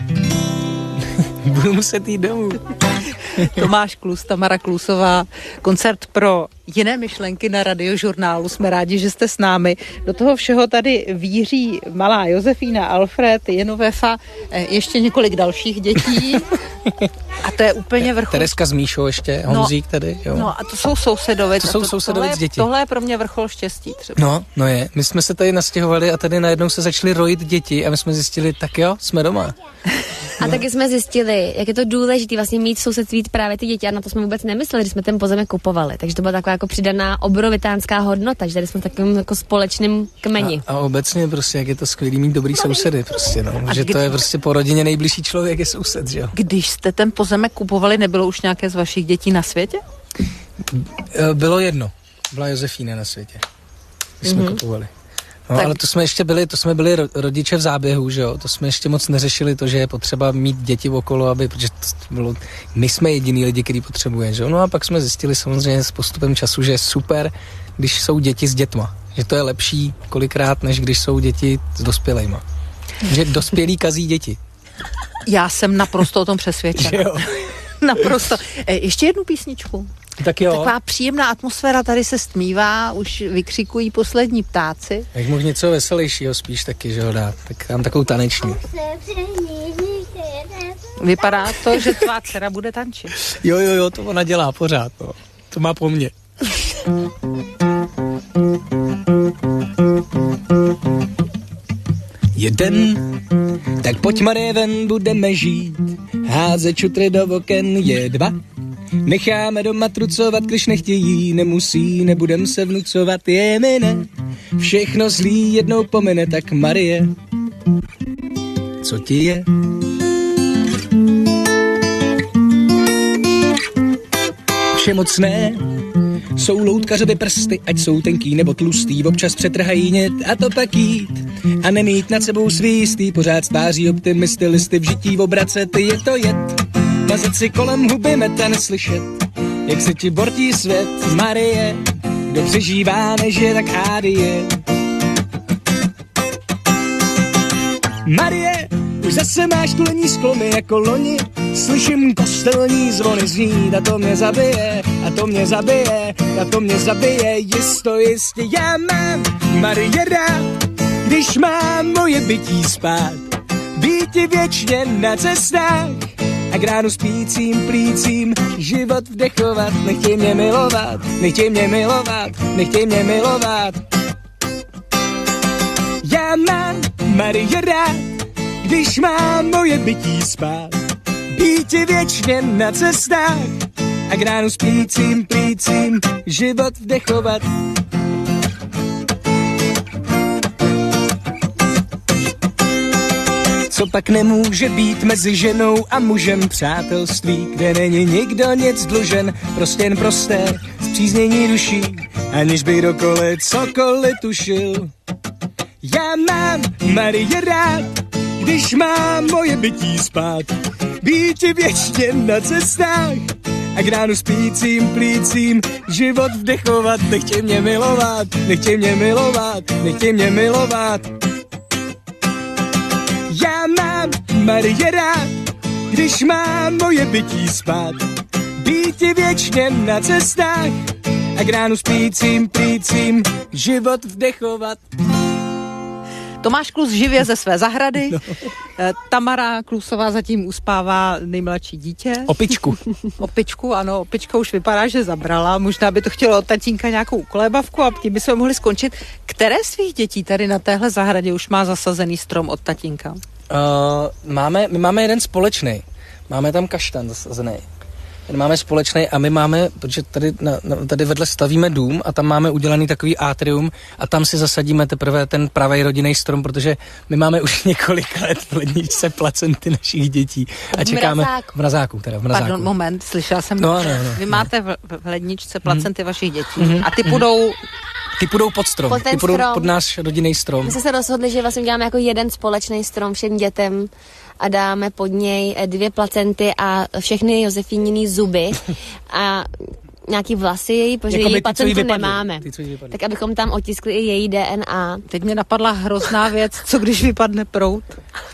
Budu muset jít domů. Tomáš Klus, Tamara Klusová, koncert pro jiné myšlenky na Radiožurnálu. Jsme rádi, že jste s námi. Do toho všeho tady víří malá Josefína, Alfred, Jenovefa, ještě několik dalších dětí. A to je úplně vrchol. Tereska s Míšou ještě, Honzík no, tady. Jo. No a to jsou sousedovic. To jsou to, sousedovic tohle, děti. Tohle je pro mě vrchol štěstí třeba. No, no je. My jsme se tady nastěhovali a tady najednou se začaly rojit děti a my jsme zjistili, tak jo, jsme doma. A taky jsme zjistili, jak je to důležité vlastně mít v sousedství právě ty děti a na to jsme vůbec nemysleli, když jsme ten pozemek kupovali. Takže to byla taková jako přidaná obrovitánská hodnota, že tady jsme v takovém jako společném kmeni. A, a obecně prostě, jak je to skvělý mít dobrý sousedy prostě, no. Že to je prostě po rodině nejbližší člověk je soused, že jo. Když jste ten pozemek kupovali, nebylo už nějaké z vašich dětí na světě? Bylo jedno. Byla Josefína na světě. Když jsme mm-hmm. kupovali. No, tak. Ale to jsme ještě byli, to jsme byli rodiče v záběhu, že jo, to jsme ještě moc neřešili to, že je potřeba mít děti okolo, aby, protože to bylo, my jsme jediný lidi, který potřebuje, že jo, no a pak jsme zjistili samozřejmě s postupem času, že je super, když jsou děti s dětma, že to je lepší kolikrát, než když jsou děti s dospělejma, že dospělí kazí děti. Já jsem naprosto o tom přesvědčena. Naprosto. Ještě jednu písničku. Tak jo. Taková příjemná atmosféra tady se stmívá, už vykřikují poslední ptáci. Jak mohl něco veselějšího spíš taky, že ho dát, tak dám takovou taneční. Vypadá to, že tvá dcera bude tančit. Jo, jo, jo, to ona dělá pořád, no. To má po mně. Jeden, tak pojď Marie ven, budeme žít, házet čutry do oken je dva. Necháme doma trucovat, když nechtějí, nemusí, nebudem se vnucovat, je mi ne. Všechno zlý jednou pomine, tak Marie, co ti je? Všemocné jsou loutkařovy prsty, ať jsou tenký nebo tlustý, občas přetrhají nět a to pak jít. A nemít nad sebou svý jistý, pořád stváří optimisty, listy v žití obracet, je to jed. Mazet si kolem huby meta neslyšet, jak se ti bortí svět, Marie, kdo přežívá, nežije, tak hády je. Marie, už zase máš tulení sklony jako loni, slyším kostelní zvony znít a to mě zabije, a to mě zabije, a to mě zabije, jisto jistě já mám Marie rád, když mám moje bytí spát, býti věčně na cestách a k ránu spícím plícím život vdechovat, nechtěj mě milovat, nechtěj mě milovat, nechtěj mě milovat. Já mám Marie rád, když mám moje bytí spát, býti věčně na cestách a k ránu spícím plícím život vdechovat. Co pak nemůže být mezi ženou a mužem přátelství, kde není nikdo nic dlužen, prostě jen prosté zpříznění duší, aniž by dokole cokoliv tušil. Já mám Marie rád, když mám moje bytí spát, býti věčně na cestách a k ránu spícím plícím život vdechovat, nechtěj mě milovat, nechtěj mě milovat, nechtěj mě milovat. Já mám Marie rád, když mám moje bytí spát, býti věčně na cestách a k ránu spícím plícím život vdechovat. Tomáš Klus živě ze své zahrady, no. Tamara Klusová zatím uspává nejmladší dítě. Opičku. Opičku, ano, opička už vypadá, že zabrala, možná by to chtělo od tatínka nějakou kolébavku a tím by jsme mohli skončit. Které svých dětí tady na téhle zahradě už má zasazený strom od tatínka? Uh, máme, my máme jeden společný, máme tam kaštan zasazený. ten máme společný a my máme, protože tady, na, na, tady vedle stavíme dům a tam máme udělaný takový atrium a tam si zasadíme teprve ten pravej rodinný strom, protože my máme už několik let v ledničce placenty našich dětí a čekáme v mrazáku, teda v mrazáku. Pardon, moment, slyšela jsem. No, no, no, Vy no. máte v, v ledničce placenty mm. vašich dětí mm. a ty půjdou... Ty půjdou pod strom, pod ty půjdou strom. pod náš rodinný strom. My jsme se rozhodli, že vlastně uděláme jako jeden společný strom všem dětem a dáme pod něj dvě placenty a všechny Josefíniny zuby a nějaký vlasy její, protože jako její ty, placentu nemáme. Ty, tak abychom tam otiskli i její D N A. Teď mě napadla hrozná věc, co když vypadne proud?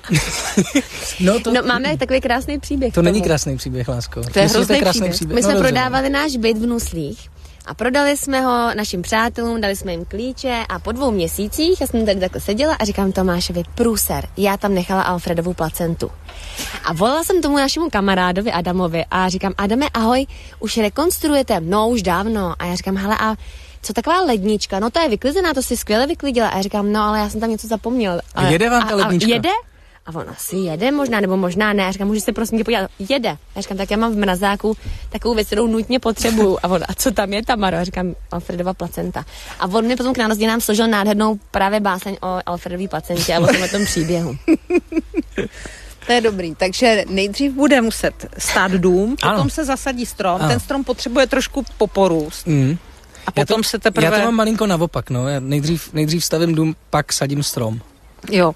no, to, no máme takový krásný příběh. To není krásný příběh, lásko. To je hrozný příběh. příběh. My jsme no, prodávali náš byt v Nuslích. A prodali jsme ho našim přátelům, dali jsme jim klíče a po dvou měsících já jsem tady takhle seděla a říkám Tomášovi, průser, já tam nechala Alfredovu placentu. A volala jsem tomu našemu kamarádovi Adamovi a říkám, Adame, ahoj, už rekonstruujete? No, už dávno. A já říkám, hele, a co taková lednička? No to je vyklizená, to si skvěle vyklidila. A já říkám, no ale já jsem tam něco zapomněl. A jede vám ta lednička? A jede? A on asi jede možná, nebo možná ne. Já říkám, můžeš se prosím tě podívat. Jede. Já říkám, tak já mám v mrazáku takovou věc, kterou nutně potřebuju. A on, a co tam je, Tamaro? Já říkám, Alfredova placenta. A on mi potom k nám složil nádhernou právě báseň o Alfredový placentě a o tom, tom příběhu. To je dobrý, takže nejdřív bude muset stát dům, ano. potom se zasadí strom, ano. ten strom potřebuje trošku poporůst. Mm. A potom já to, se teprve... Já to mám malinko naopak, no. Já nejdřív, nejdřív stavím dům, pak sadím strom. Jo.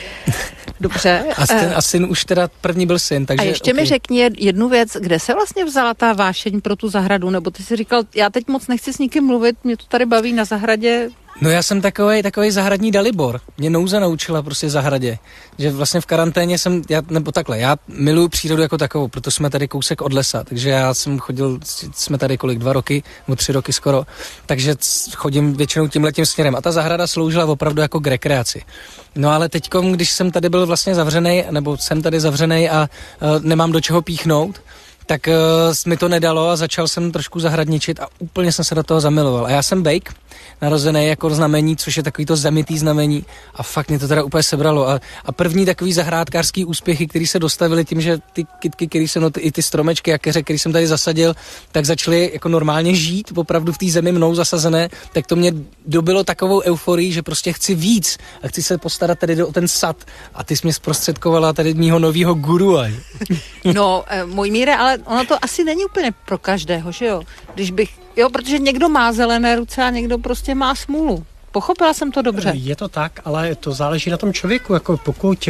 Dobře. A syn, a syn už teda první byl syn, takže... A ještě okay. mi řekni jednu věc, kde se vlastně vzala ta vášeň pro tu zahradu, nebo ty jsi říkal, já teď moc nechci s nikým mluvit, mě to tady baví na zahradě. No já jsem takovej, takovej zahradní dalibor. Mě nouze naučila prostě zahradě. Že vlastně v karanténě jsem, já, nebo takhle, já miluju přírodu jako takovou, proto jsme tady kousek od lesa, takže já jsem chodil, jsme tady kolik, dva roky, nebo tři roky skoro, takže chodím většinou tímhletím směrem. A ta zahrada sloužila opravdu jako k rekreaci. No ale teďkom, když jsem tady byl vlastně zavřenej, nebo jsem tady zavřenej a uh, nemám do čeho píchnout, tak uh, mi to nedalo a začal jsem trošku zahradničit a úplně jsem se do toho zamiloval. A já jsem bejk, narozený jako znamení, což je takový to zemitý znamení a fakt mě to teda úplně sebralo. A, a první takový zahrádkářský úspěchy, který se dostavili tím, že ty kytky, který jsem, no, ty, i ty stromečky, jakeře, který jsem tady zasadil, tak začaly jako normálně žít, opravdu v té zemi mnou zasazené, tak to mě dobilo takovou euforii, že prostě chci víc a chci se postarat tady o ten sad. A ty jsi mě zprostředkovala tady mýho novýho guru. No, můj Míre, ale ono to asi není úplně pro každého, že jo? Když bych, jo, protože někdo má zelené ruce a někdo prostě má smůlu. Pochopila jsem to dobře. Je to tak, ale to záleží na tom člověku. Jako pokud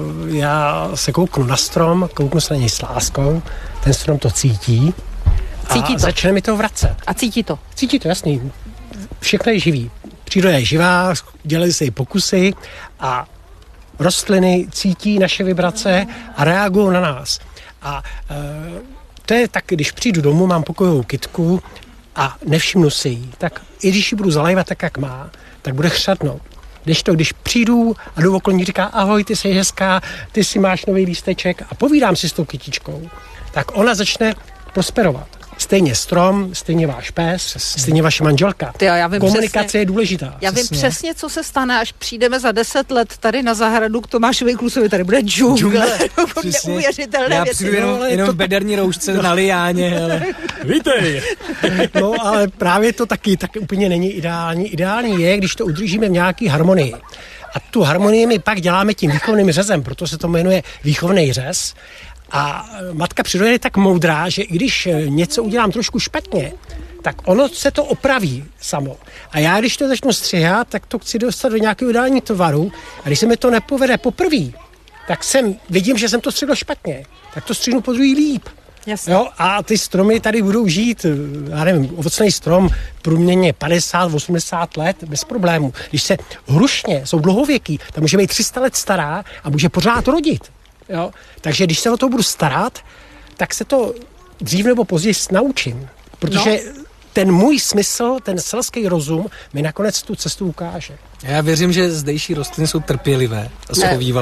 já se kouknu na strom, kouknu se na něj s láskou, ten strom to cítí a cítí to. začne mi to vracet. A cítí to? Cítí to, jasný. Všechno je živý. Příroda je živá, dělají se i pokusy a rostliny cítí naše vibrace a reagují na nás. A e, to je tak, když přijdu domů, mám pokojovou kytku a nevšimnu si jí, tak i když ji budu zalejvat tak, jak má, tak bude chřadnout. Když to, když přijdu a jdu okolo ní, říká, ahoj, ty jsi hezká, ty si máš nový lísteček a povídám si s tou kytičkou, tak ona začne prosperovat. Stejně strom, stejně váš pes, přesně. Stejně vaše manželka. Ty, já vím komunikace přesně, je důležitá. Já přesně. vím přesně, co se stane, až přijdeme za deset let tady na zahradu k Tomášovi Klusovi, tady bude džungle. Neuvěřitelné já věci. přijdu jenom, no, jenom to... v bederní roušce na liáně. Ale... Vítej! No, ale právě to taky tak úplně není ideální. Ideální je, když to udržíme v nějaký harmonii. A tu harmonii my pak děláme tím výchovným řezem, proto se to jmenuje výchovný řez. A matka příroda je tak moudrá, že i když něco udělám trošku špatně, tak ono se to opraví samo. A já, když to začnu střihat, tak to chci dostat do nějakého ideální tvaru. A když se mi to nepovede poprvé, tak jsem, vidím, že jsem to střihl špatně. Tak to střihnu po druhý líp. Jasně. Jo, a ty stromy tady budou žít, já nevím, ovocný strom průměrně padesát osmdesát let bez problémů. Když se hrušně, jsou dlouhověký, tak může být tři sta let stará a může pořád rodit. Jo? Takže když se o to budu starat, tak se to dřív nebo později naučím. Protože no. ten můj smysl, ten selský rozum mi nakonec tu cestu ukáže. Já věřím, že zdejší rostliny jsou trpělivé a schovývavé.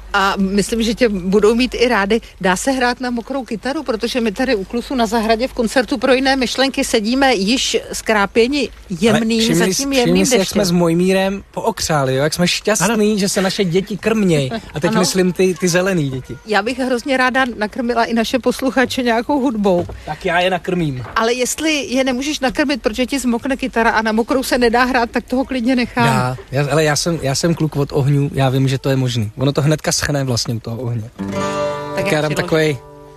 A myslím, že tě budou mít i rády. Dá se hrát na mokrou kytaru, protože my tady u Klusu na zahradě v koncertu pro jiné myšlenky sedíme již skrápěni jemným, zatím jemným deštěm. Jak jsme s Mojmírem pookřáli, jo? Jak jsme šťastný, ano. Že se naše děti krmějí. A teď ano. Myslím ty, ty zelený děti. Já bych hrozně ráda nakrmila i naše posluchače nějakou hudbou. Tak já je nakrmím. Ale jestli je nemůžeš nakrmit, protože ti zmokne kytara a na mokrou se nedá hrát, tak toho klidně nechám. Dá, já, ale já jsem, já jsem kluk od ohňů, já vím, že to je možný. Ono to hnedka schne vlastně u toho ohně. Tak, tak já dám takovej...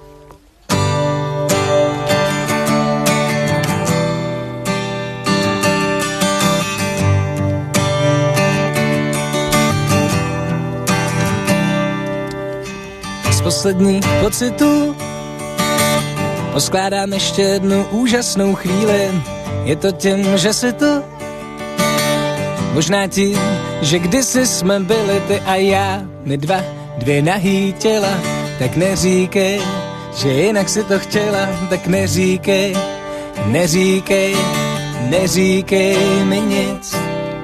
Z posledních pocitů poskládám ještě jednu úžasnou chvíli. Je to tím, že si to možná tím, že kdysi jsme byli ty a já, my dva, dvě nahý těla, tak neříkej, že jinak si to chtěla, tak neříkej, neříkej, neříkej mi nic.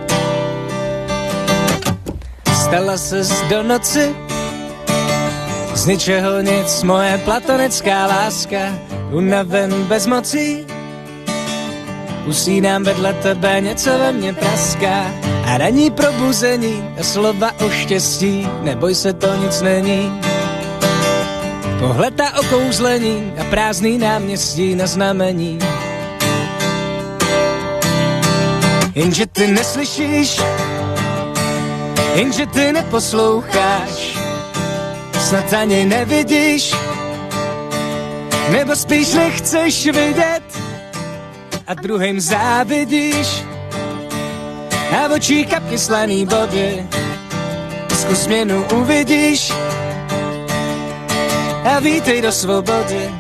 Stala ses do noci, z ničeho nic, moje platonická láska, unaven bez mocí. Usínám vedle tebe, něco ve mně praská a ranní probuzení a slova o štěstí, neboj se, to nic není. Pohled a okouzlení a prázdný náměstí na znamení. Jenže ty neslyšíš, jenže ty neposloucháš, snad ani nevidíš, nebo spíš nechceš vidět a druhým závidíš a v očí kapky slaný vody. Zkus změnu uvidíš a vítej do svobody.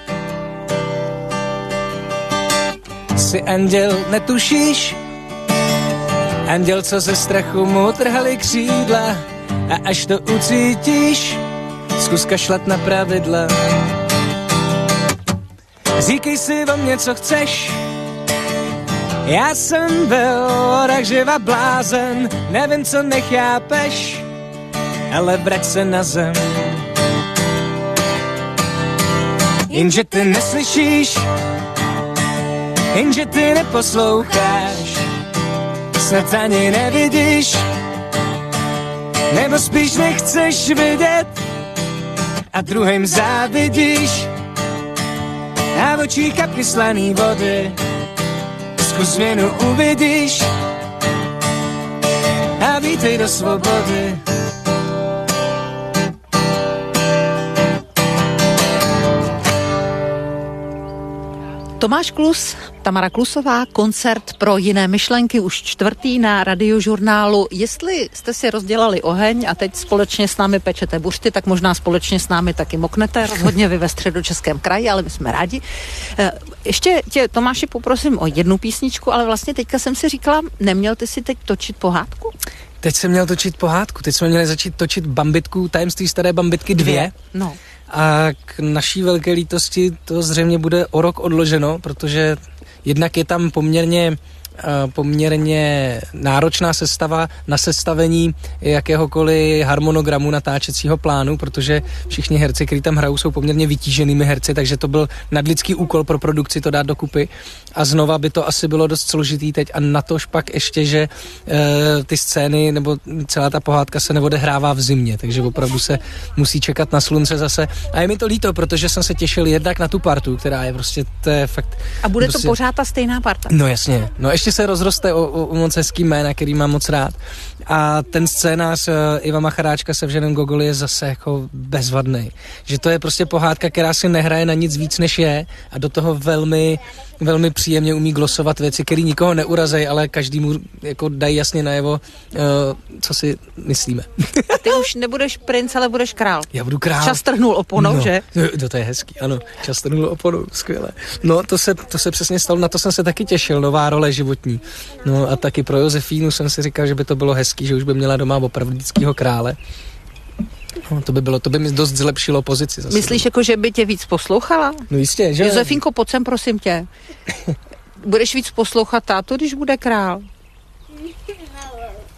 Jsi anděl, netušíš, anděl, co ze strachu mu trhali křídla, a až to ucítíš, zkus kašlat na pravidla. Říkej si o mě, co chceš, já jsem byl tak živa blázen, nevím, co nechápeš, ale vrať se na zem. Jenže ty neslyšíš, jenže ty neposloucháš, snad ani nevidíš, nebo spíš nechceš vidět a druhým závidíš a v očích kapky slaný vody. Zkus změnu uvidíš a vítej do svobody. Tomáš Klus, Tamara Klusová, koncert pro jiné myšlenky, už čtvrtý na Radiožurnálu. Jestli jste si rozdělali oheň a teď společně s námi pečete buřty, tak možná společně s námi taky moknete, rozhodně vy ve Středočeském kraji, ale my jsme rádi. Ještě tě, Tomáši, poprosím o jednu písničku, ale vlastně teďka jsem si říkala, neměl ty si teď točit pohádku? Teď jsem měl točit pohádku, teď jsme měli začít točit Bambitku, Tajemství staré Bambitky dvě. No. A k naší velké lítosti to zřejmě bude o rok odloženo, protože jednak je tam poměrně poměrně náročná sestava na sestavení jakéhokoliv harmonogramu natáčecího plánu, protože všichni herci, kteří tam hrajou, jsou poměrně vytíženými herci, takže to byl nadlidský úkol pro produkci to dát dokupy a znova by to asi bylo dost složitý teď a natož pak ještě, že e, ty scény nebo celá ta pohádka se neodehrává v zimě, takže opravdu se musí čekat na slunce zase a je mi to líto, protože jsem se těšil jednak na tu partu, která je prostě, to je fakt... A bude prostě... to pořád ta stejná parta? No jasně, no ještě se rozroste o, o, o moc hezký jména, který mám moc rád. A ten scénář uh, Iva Macharáčka se Evženem Gogoli je zase jako bezvadný. Že to je prostě pohádka, která si nehraje na nic víc, než je a do toho velmi, velmi příjemně umí glosovat věci, které nikoho neurazej, ale každému jako dají jasně najevo, uh, co si myslíme. A ty už nebudeš princ, ale budeš král. Já budu král. Čas trhnul oponou, no, že? To, to je hezký, ano. Čas trhnul oponou, skvěle. No, to se, to se přesně stalo, na to jsem se taky těšil, nová role životní. No a taky pro Josefínu jsem si říkal, že by to bylo hezký, že už by měla doma opravdického krále. No, to by bylo, to by mi dost zlepšilo pozici. Zase. Myslíš, jako, že by tě víc poslouchala? No jistě, že? Josefínko, pojď sem, prosím tě. Budeš víc poslouchat tátu, když bude král?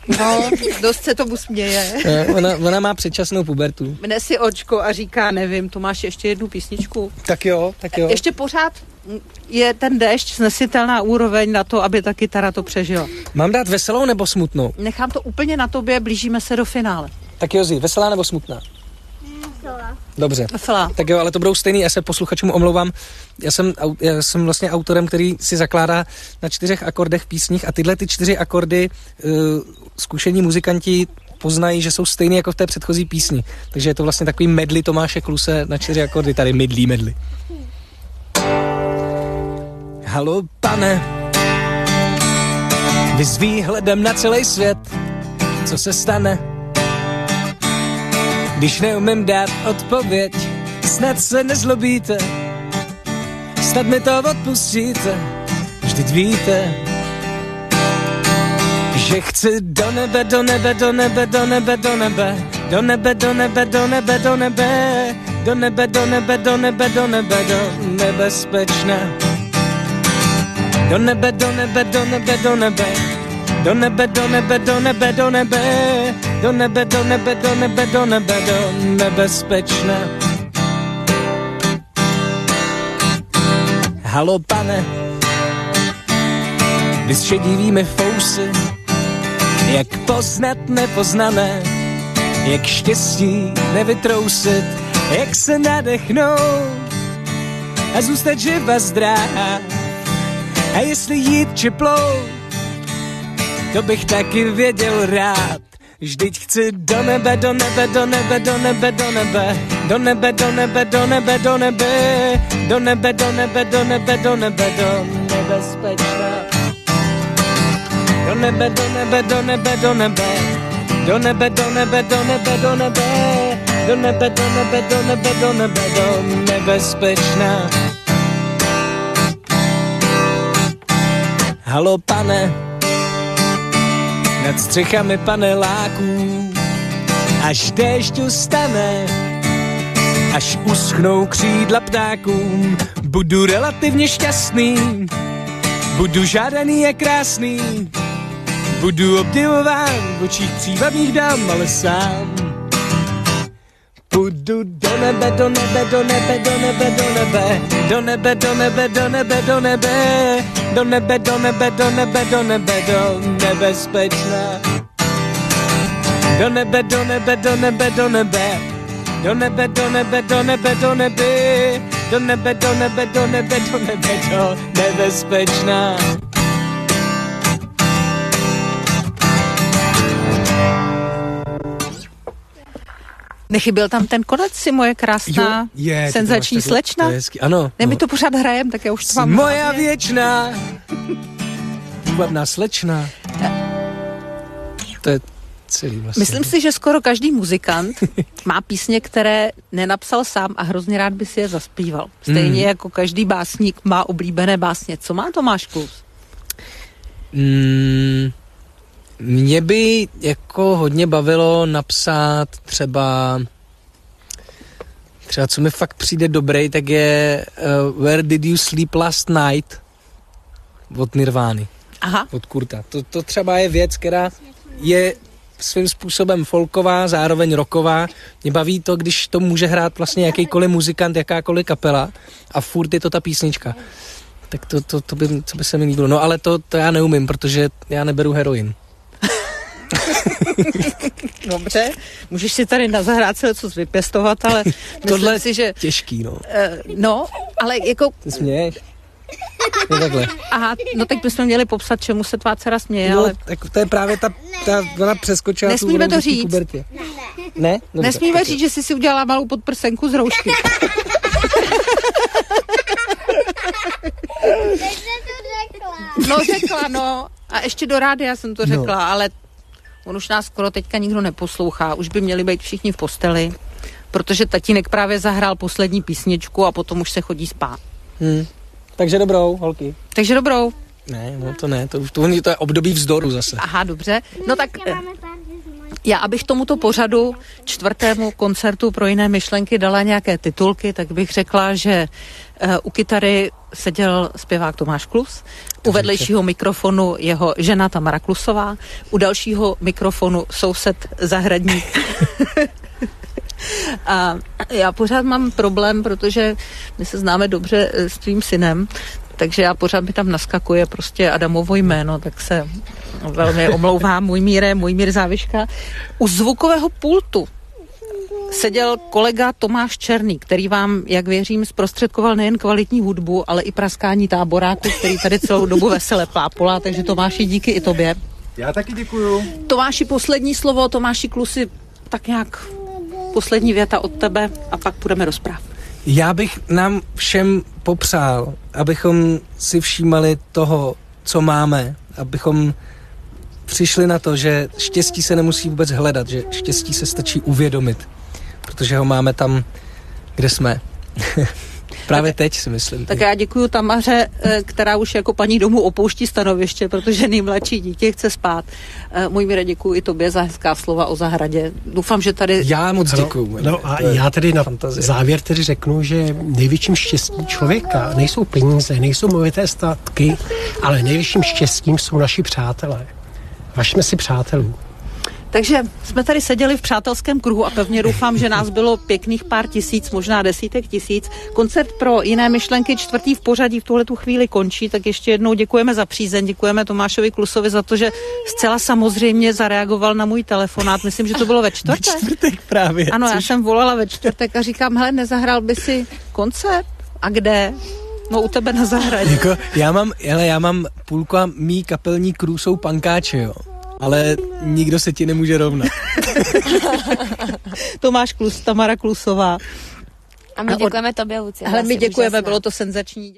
No, dost se tomu směje. No, ona, ona má předčasnou pubertu. Mne si očko a říká, nevím, tu máš ještě jednu písničku. Tak jo, tak jo. Ještě pořád je ten déšť snesitelná úroveň na to, aby ta kytara to přežila. Mám dát veselou nebo smutnou? Nechám to úplně na tobě, blížíme se do finále. Tak Jozi, veselá nebo smutná? Dobře. Veselá. Tak jo, ale to budou stejný, já se posluchačům omlouvám. Já jsem, já jsem vlastně autorem, který si zakládá na čtyřech akordech v písních a tyhle ty čtyři akordy uh, zkušení muzikanti poznají, že jsou stejný jako v té předchozí písni. Takže je to vlastně takový medley Tomáše Kluse na čtyři akordy, tady mydlí medley. Halo, pane, vy s výhledem na celý svět, co se stane, když neumím dát odpověď, snad se nezlobíte, snad mi to odpustíte, vždyť víte, že chci do nebe, do nebe, do nebe, do nebe, do nebe, do nebe, do nebe, do nebe, do nebe, do nebe, do nebe, do nebe, do nebe, do nebezpečné. Do nebe, do nebe, do nebe, do nebe, do nebe, do nebe, do nebe, do nebe, do nebe, do nebe, do nebe, do nebe, do nebezpečné. Halo, pane, vy s šedivými fousy, jak poznat nepoznané, jak štěstí nevytrousit, jak se nadechnout a zůstat živa zdráhá. A jestli jít či plout, to bych taky věděl rád. Vždyť chci do nebe, do nebe, do nebe, do nebe, do nebe, do nebe, do nebe, do nebe, do nebe, do nebe, do nebe, do nebe, do nebe, do nebezpečná. Do nebe, do nebe, do nebe, do nebe, do nebe, do nebe, do nebe, do nebe, do nebe, do nebe, do nebe, do nebe, do nebezpečná. Halo, pane, nad střechami paneláků, až déšť ustane, až uschnou křídla ptákům, budu relativně šťastný, budu žádaný a krásný, budu obdivován v očích příbavných dám, ale sám. Půjdu do nebe, do nebe, do nebe, do nebe, do nebe, do nebe, do nebe, do nebe, do nebe, do nebe, do nebe, do nebe, do nebe, do nebezpečná. Do nebe, do nebe, do nebe, do nebe, do nebe, do nebe, do nebe, do nebe, do nebe, do nebe, do nebe, do nebe, do nebezpečná. Nechyběl tam ten konec, si moje krásná, jo, je, senzační takhle, slečna? Ano. Ne, no. My to pořád hrajem, tak já už to mám. Moja hlavně. Věčná, půvabná slečna. To je celý vlastně. Myslím si, že skoro každý muzikant má písně, které nenapsal sám a hrozně rád by si je zaspíval. Stejně mm. jako každý básník má oblíbené básně. Co má Tomáš Klus? Mm. Mě by jako hodně bavilo napsat třeba, třeba co mi fakt přijde dobrý, tak je uh, Where Did You Sleep Last Night od Nirvány. Aha. Od Kurta. To, to třeba je věc, která je svým způsobem folková, zároveň rocková. Mě baví to, když to může hrát vlastně jakýkoliv muzikant, jakákoliv kapela a furt je to ta písnička. Tak to, to, to, by, to by se mi líbilo. No ale to, to já neumím, protože já neberu heroin. Dobře, můžeš si tady na zahrádce co vypěstovat, ale tohle si, že... těžký, no. Uh, no, ale jako... Ty směješ? Je takhle. Aha, no teď bychom měli popsat, čemu se tvá dcera směje, no, ale... tak to je právě ta, ta ona přeskočila Nesmíme tu to říct. Pubertě. Ne? Dobře, Nesmíme tak říct, že jsi si udělala malou podprsenku z roušky. Teď jsi to řekla. No řekla, no. A ještě do rádia jsem to řekla, no. Ale on už nás skoro teďka nikdo neposlouchá. Už by měli být všichni v posteli, protože tatínek právě zahrál poslední písničku a potom už se chodí spát. Hmm. Takže dobrou, holky. Takže dobrou. Ne, no to ne, to, to, to je období vzdoru zase. Aha, dobře. No tak já, abych tomuto pořadu čtvrtému koncertu pro jiné myšlenky dala nějaké titulky, tak bych řekla, že uh, u kytary seděl zpěvák Tomáš Klus, u vedlejšího mikrofonu jeho žena Tamara Klusová, u dalšího mikrofonu soused zahradník. A já pořád mám problém, protože my se známe dobře s tvým synem, takže já pořád mi tam naskakuje prostě Adamovo jméno, tak se velmi omlouvám, můj míre, můj mír Záviška. U zvukového pultu seděl kolega Tomáš Černý, který vám, jak věřím, zprostředkoval nejen kvalitní hudbu, ale i praskání táboráku, který tady celou dobu vesele plápolá, takže Tomáši, díky i tobě. Já taky děkuju. Tomáši, poslední slovo, Tomáši Klusi, tak nějak poslední věta od tebe a pak půjdeme do zpráv. Já bych nám všem popřál, abychom si všímali toho, co máme, abychom přišli na to, že štěstí se nemusí vůbec hledat, že štěstí se stačí uvědomit, protože ho máme tam, kde jsme. Právě tak, teď si myslím. Tak já děkuju Tamaře, která už jako paní domů opouští stanoviště, protože nejmladší dítě chce spát. Můj Míre, děkuju i tobě za hezká slova o zahradě. Doufám, že tady... Já moc děkuju. No, no a já tedy na fantazie. Závěr tedy řeknu, že největším štěstím člověka nejsou peníze, nejsou movité statky, ale největším štěstím jsou naši přátelé. Važme si přátelů. Takže jsme tady seděli v přátelském kruhu a pevně doufám, že nás bylo pěkných pár tisíc, možná desítek tisíc. Koncert pro jiné myšlenky čtvrtý v pořadí v tuhletu chvíli končí, tak ještě jednou děkujeme za přízeň, děkujeme Tomášovi Klusovi za to, že zcela samozřejmě zareagoval na můj telefonát. Myslím, že to bylo ve čtvrtek. Ve čtvrtek právě. Ano, což... já jsem volala ve čtvrtek a říkám, hele, nezahrál by si koncert? A kde? No u tebe na zahradě. Jako, já mám, hele, já mám půlku a mý kapelní crew jsou pankáči, jo. Ale nikdo se ti nemůže rovnat. Tomáš Klus, Tamara Klusová. A my děkujeme tobě, Lucie. Hele, my děkujeme, úžasná. Bylo to senzační.